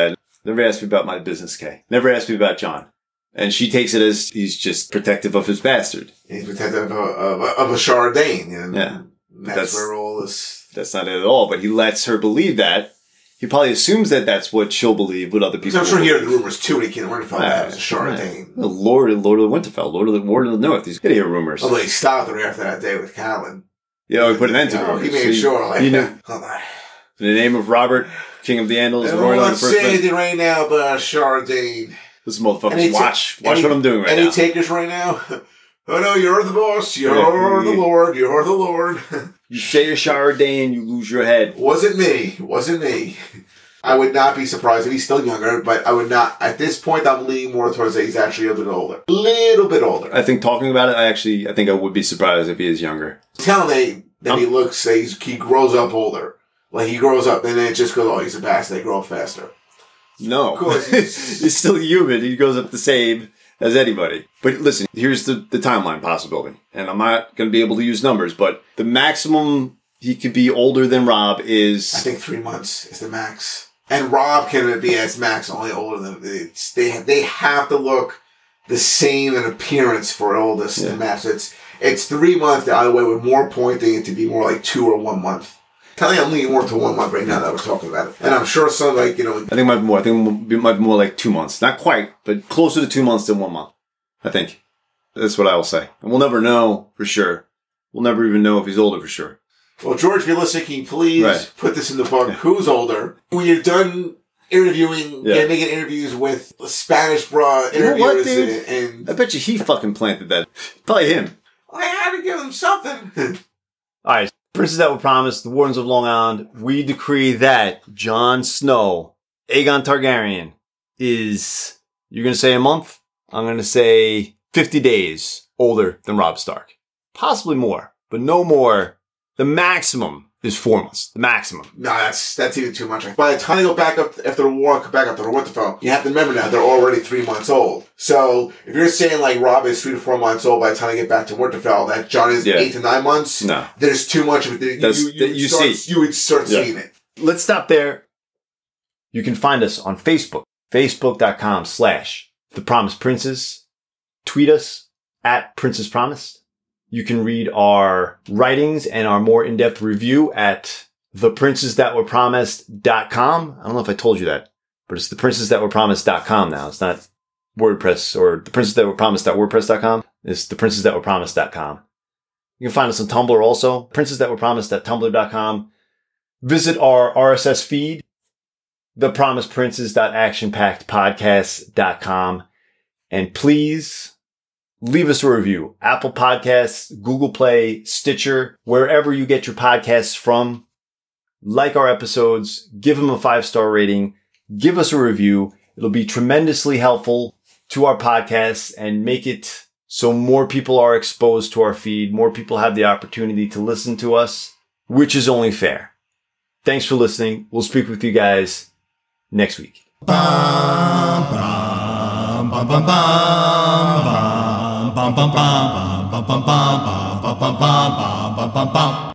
[SPEAKER 1] Never asked me about my business, Kay. Never asked me about John. And she takes it as he's just protective of his bastard.
[SPEAKER 4] He's protective of a, of a, of a Chardane. And
[SPEAKER 1] yeah.
[SPEAKER 4] That's, that's where all this...
[SPEAKER 1] That's not it at all, but he lets her believe that. He probably assumes that that's what she'll believe, what other people
[SPEAKER 4] I'm sure
[SPEAKER 1] believe.
[SPEAKER 4] he heard the rumors too when he came to Winterfell. Right. That was a Chardane.
[SPEAKER 1] Right. Lord, Lord of the Winterfell, Lord of the, Lord of the North. He's going to hear rumors.
[SPEAKER 4] Although he stopped her after that day with Catelyn.
[SPEAKER 1] You know, he put an end to
[SPEAKER 4] it.
[SPEAKER 1] rumors.
[SPEAKER 4] He made so sure, like,
[SPEAKER 1] you know,
[SPEAKER 4] hold on.
[SPEAKER 1] In the name of Robert, King of the Andals,
[SPEAKER 4] I
[SPEAKER 1] Roy
[SPEAKER 4] won't say anything right now about Chardane.
[SPEAKER 1] This motherfucker, watch, watch
[SPEAKER 4] any,
[SPEAKER 1] what I'm doing right
[SPEAKER 4] any
[SPEAKER 1] now.
[SPEAKER 4] Any takers right now? Oh no, you're the boss. You're
[SPEAKER 1] yeah.
[SPEAKER 4] the Lord. You're the Lord.
[SPEAKER 1] You say a Chardane, you lose your head.
[SPEAKER 4] Wasn't me. Wasn't me. I would not be surprised if he's still younger, but I would not. At this point, I'm leaning more towards that he's actually a little bit older. A little bit older.
[SPEAKER 1] I think talking about it, I actually, I think I would be surprised if he is younger.
[SPEAKER 4] Tell me that um, he looks, he's, he grows up older. Like he grows up, and then it just goes, oh, he's a bastard. They grow up faster.
[SPEAKER 1] No.
[SPEAKER 4] Of course. He's,
[SPEAKER 1] he's still human. He goes up the same as anybody. But listen, here's the, the timeline possibility. And I'm not going to be able to use numbers, but the maximum he could be older than Robb is...
[SPEAKER 4] I think three months is the max. And Robb can be as max only older than... It's, they, they have to look the same in appearance for oldest yeah. to match. It's, it's three months the other way with more pointing it to be more like two or one month. Tell me I'm leaning more to one month right now that we're talking about it. And I'm sure some, like, you know...
[SPEAKER 1] I think it might be more. I think it might be more like two months. Not quite, but closer to two months than one month. I think. That's what I will say. And we'll never know for sure. We'll never even know if he's older for sure.
[SPEAKER 4] Well, George, if you're listening, can you please
[SPEAKER 1] right.
[SPEAKER 4] put this in the book? Yeah. Who's older? When you're done interviewing, yeah. yeah, making interviews with Spanish bra interviewers... You know what, dude? And, and,
[SPEAKER 1] I bet you he fucking planted that. Probably him.
[SPEAKER 4] I had to give him something.
[SPEAKER 1] All right. Princes that were promised, the Wardens of Long Island, we decree that Jon Snow, Aegon Targaryen, is, you're going to say a month? I'm going to say fifty days older than Robb Stark. Possibly more, but no more. The maximum is four months. The maximum.
[SPEAKER 4] No, that's that's even too much. By the time they go back up after the war, come back up to the Winterfell, you have to remember now they're already three months old. So if you're saying like Robb is three to four months old by the time they get back to Winterfell, that Jon is yeah. eight to nine months.
[SPEAKER 1] No,
[SPEAKER 4] there's too much of it. You, you, you,
[SPEAKER 1] you
[SPEAKER 4] start,
[SPEAKER 1] see,
[SPEAKER 4] you would start
[SPEAKER 1] yeah.
[SPEAKER 4] seeing it.
[SPEAKER 1] Let's stop there. You can find us on Facebook, facebook.com slash The Promised Princes. Tweet us at Princess Promised. You can read our writings and our more in-depth review at the princes that were promised dot com. I don't know if I told you that, but it's the princes that were promised dot com now. It's not WordPress or the princes that were promised dot wordpress dot com. It's the princes that were promised dot com. You can find us on Tumblr also, princes that were promised dot tumblr dot com. Visit our R S S feed, the promised princes dot action packed podcast dot com. And please leave us a review. Apple Podcasts, Google Play, Stitcher, wherever you get your podcasts from. Like our episodes, give them a five-star rating, give us a review. It'll be tremendously helpful to our podcasts and make it so more people are exposed to our feed, more people have the opportunity to listen to us, which is only fair. Thanks for listening. We'll speak with you guys next week. Bum, bum, bum, bum, bum, bum. Bum bum bum bum bum bum bum bum bum bum bum bum bum.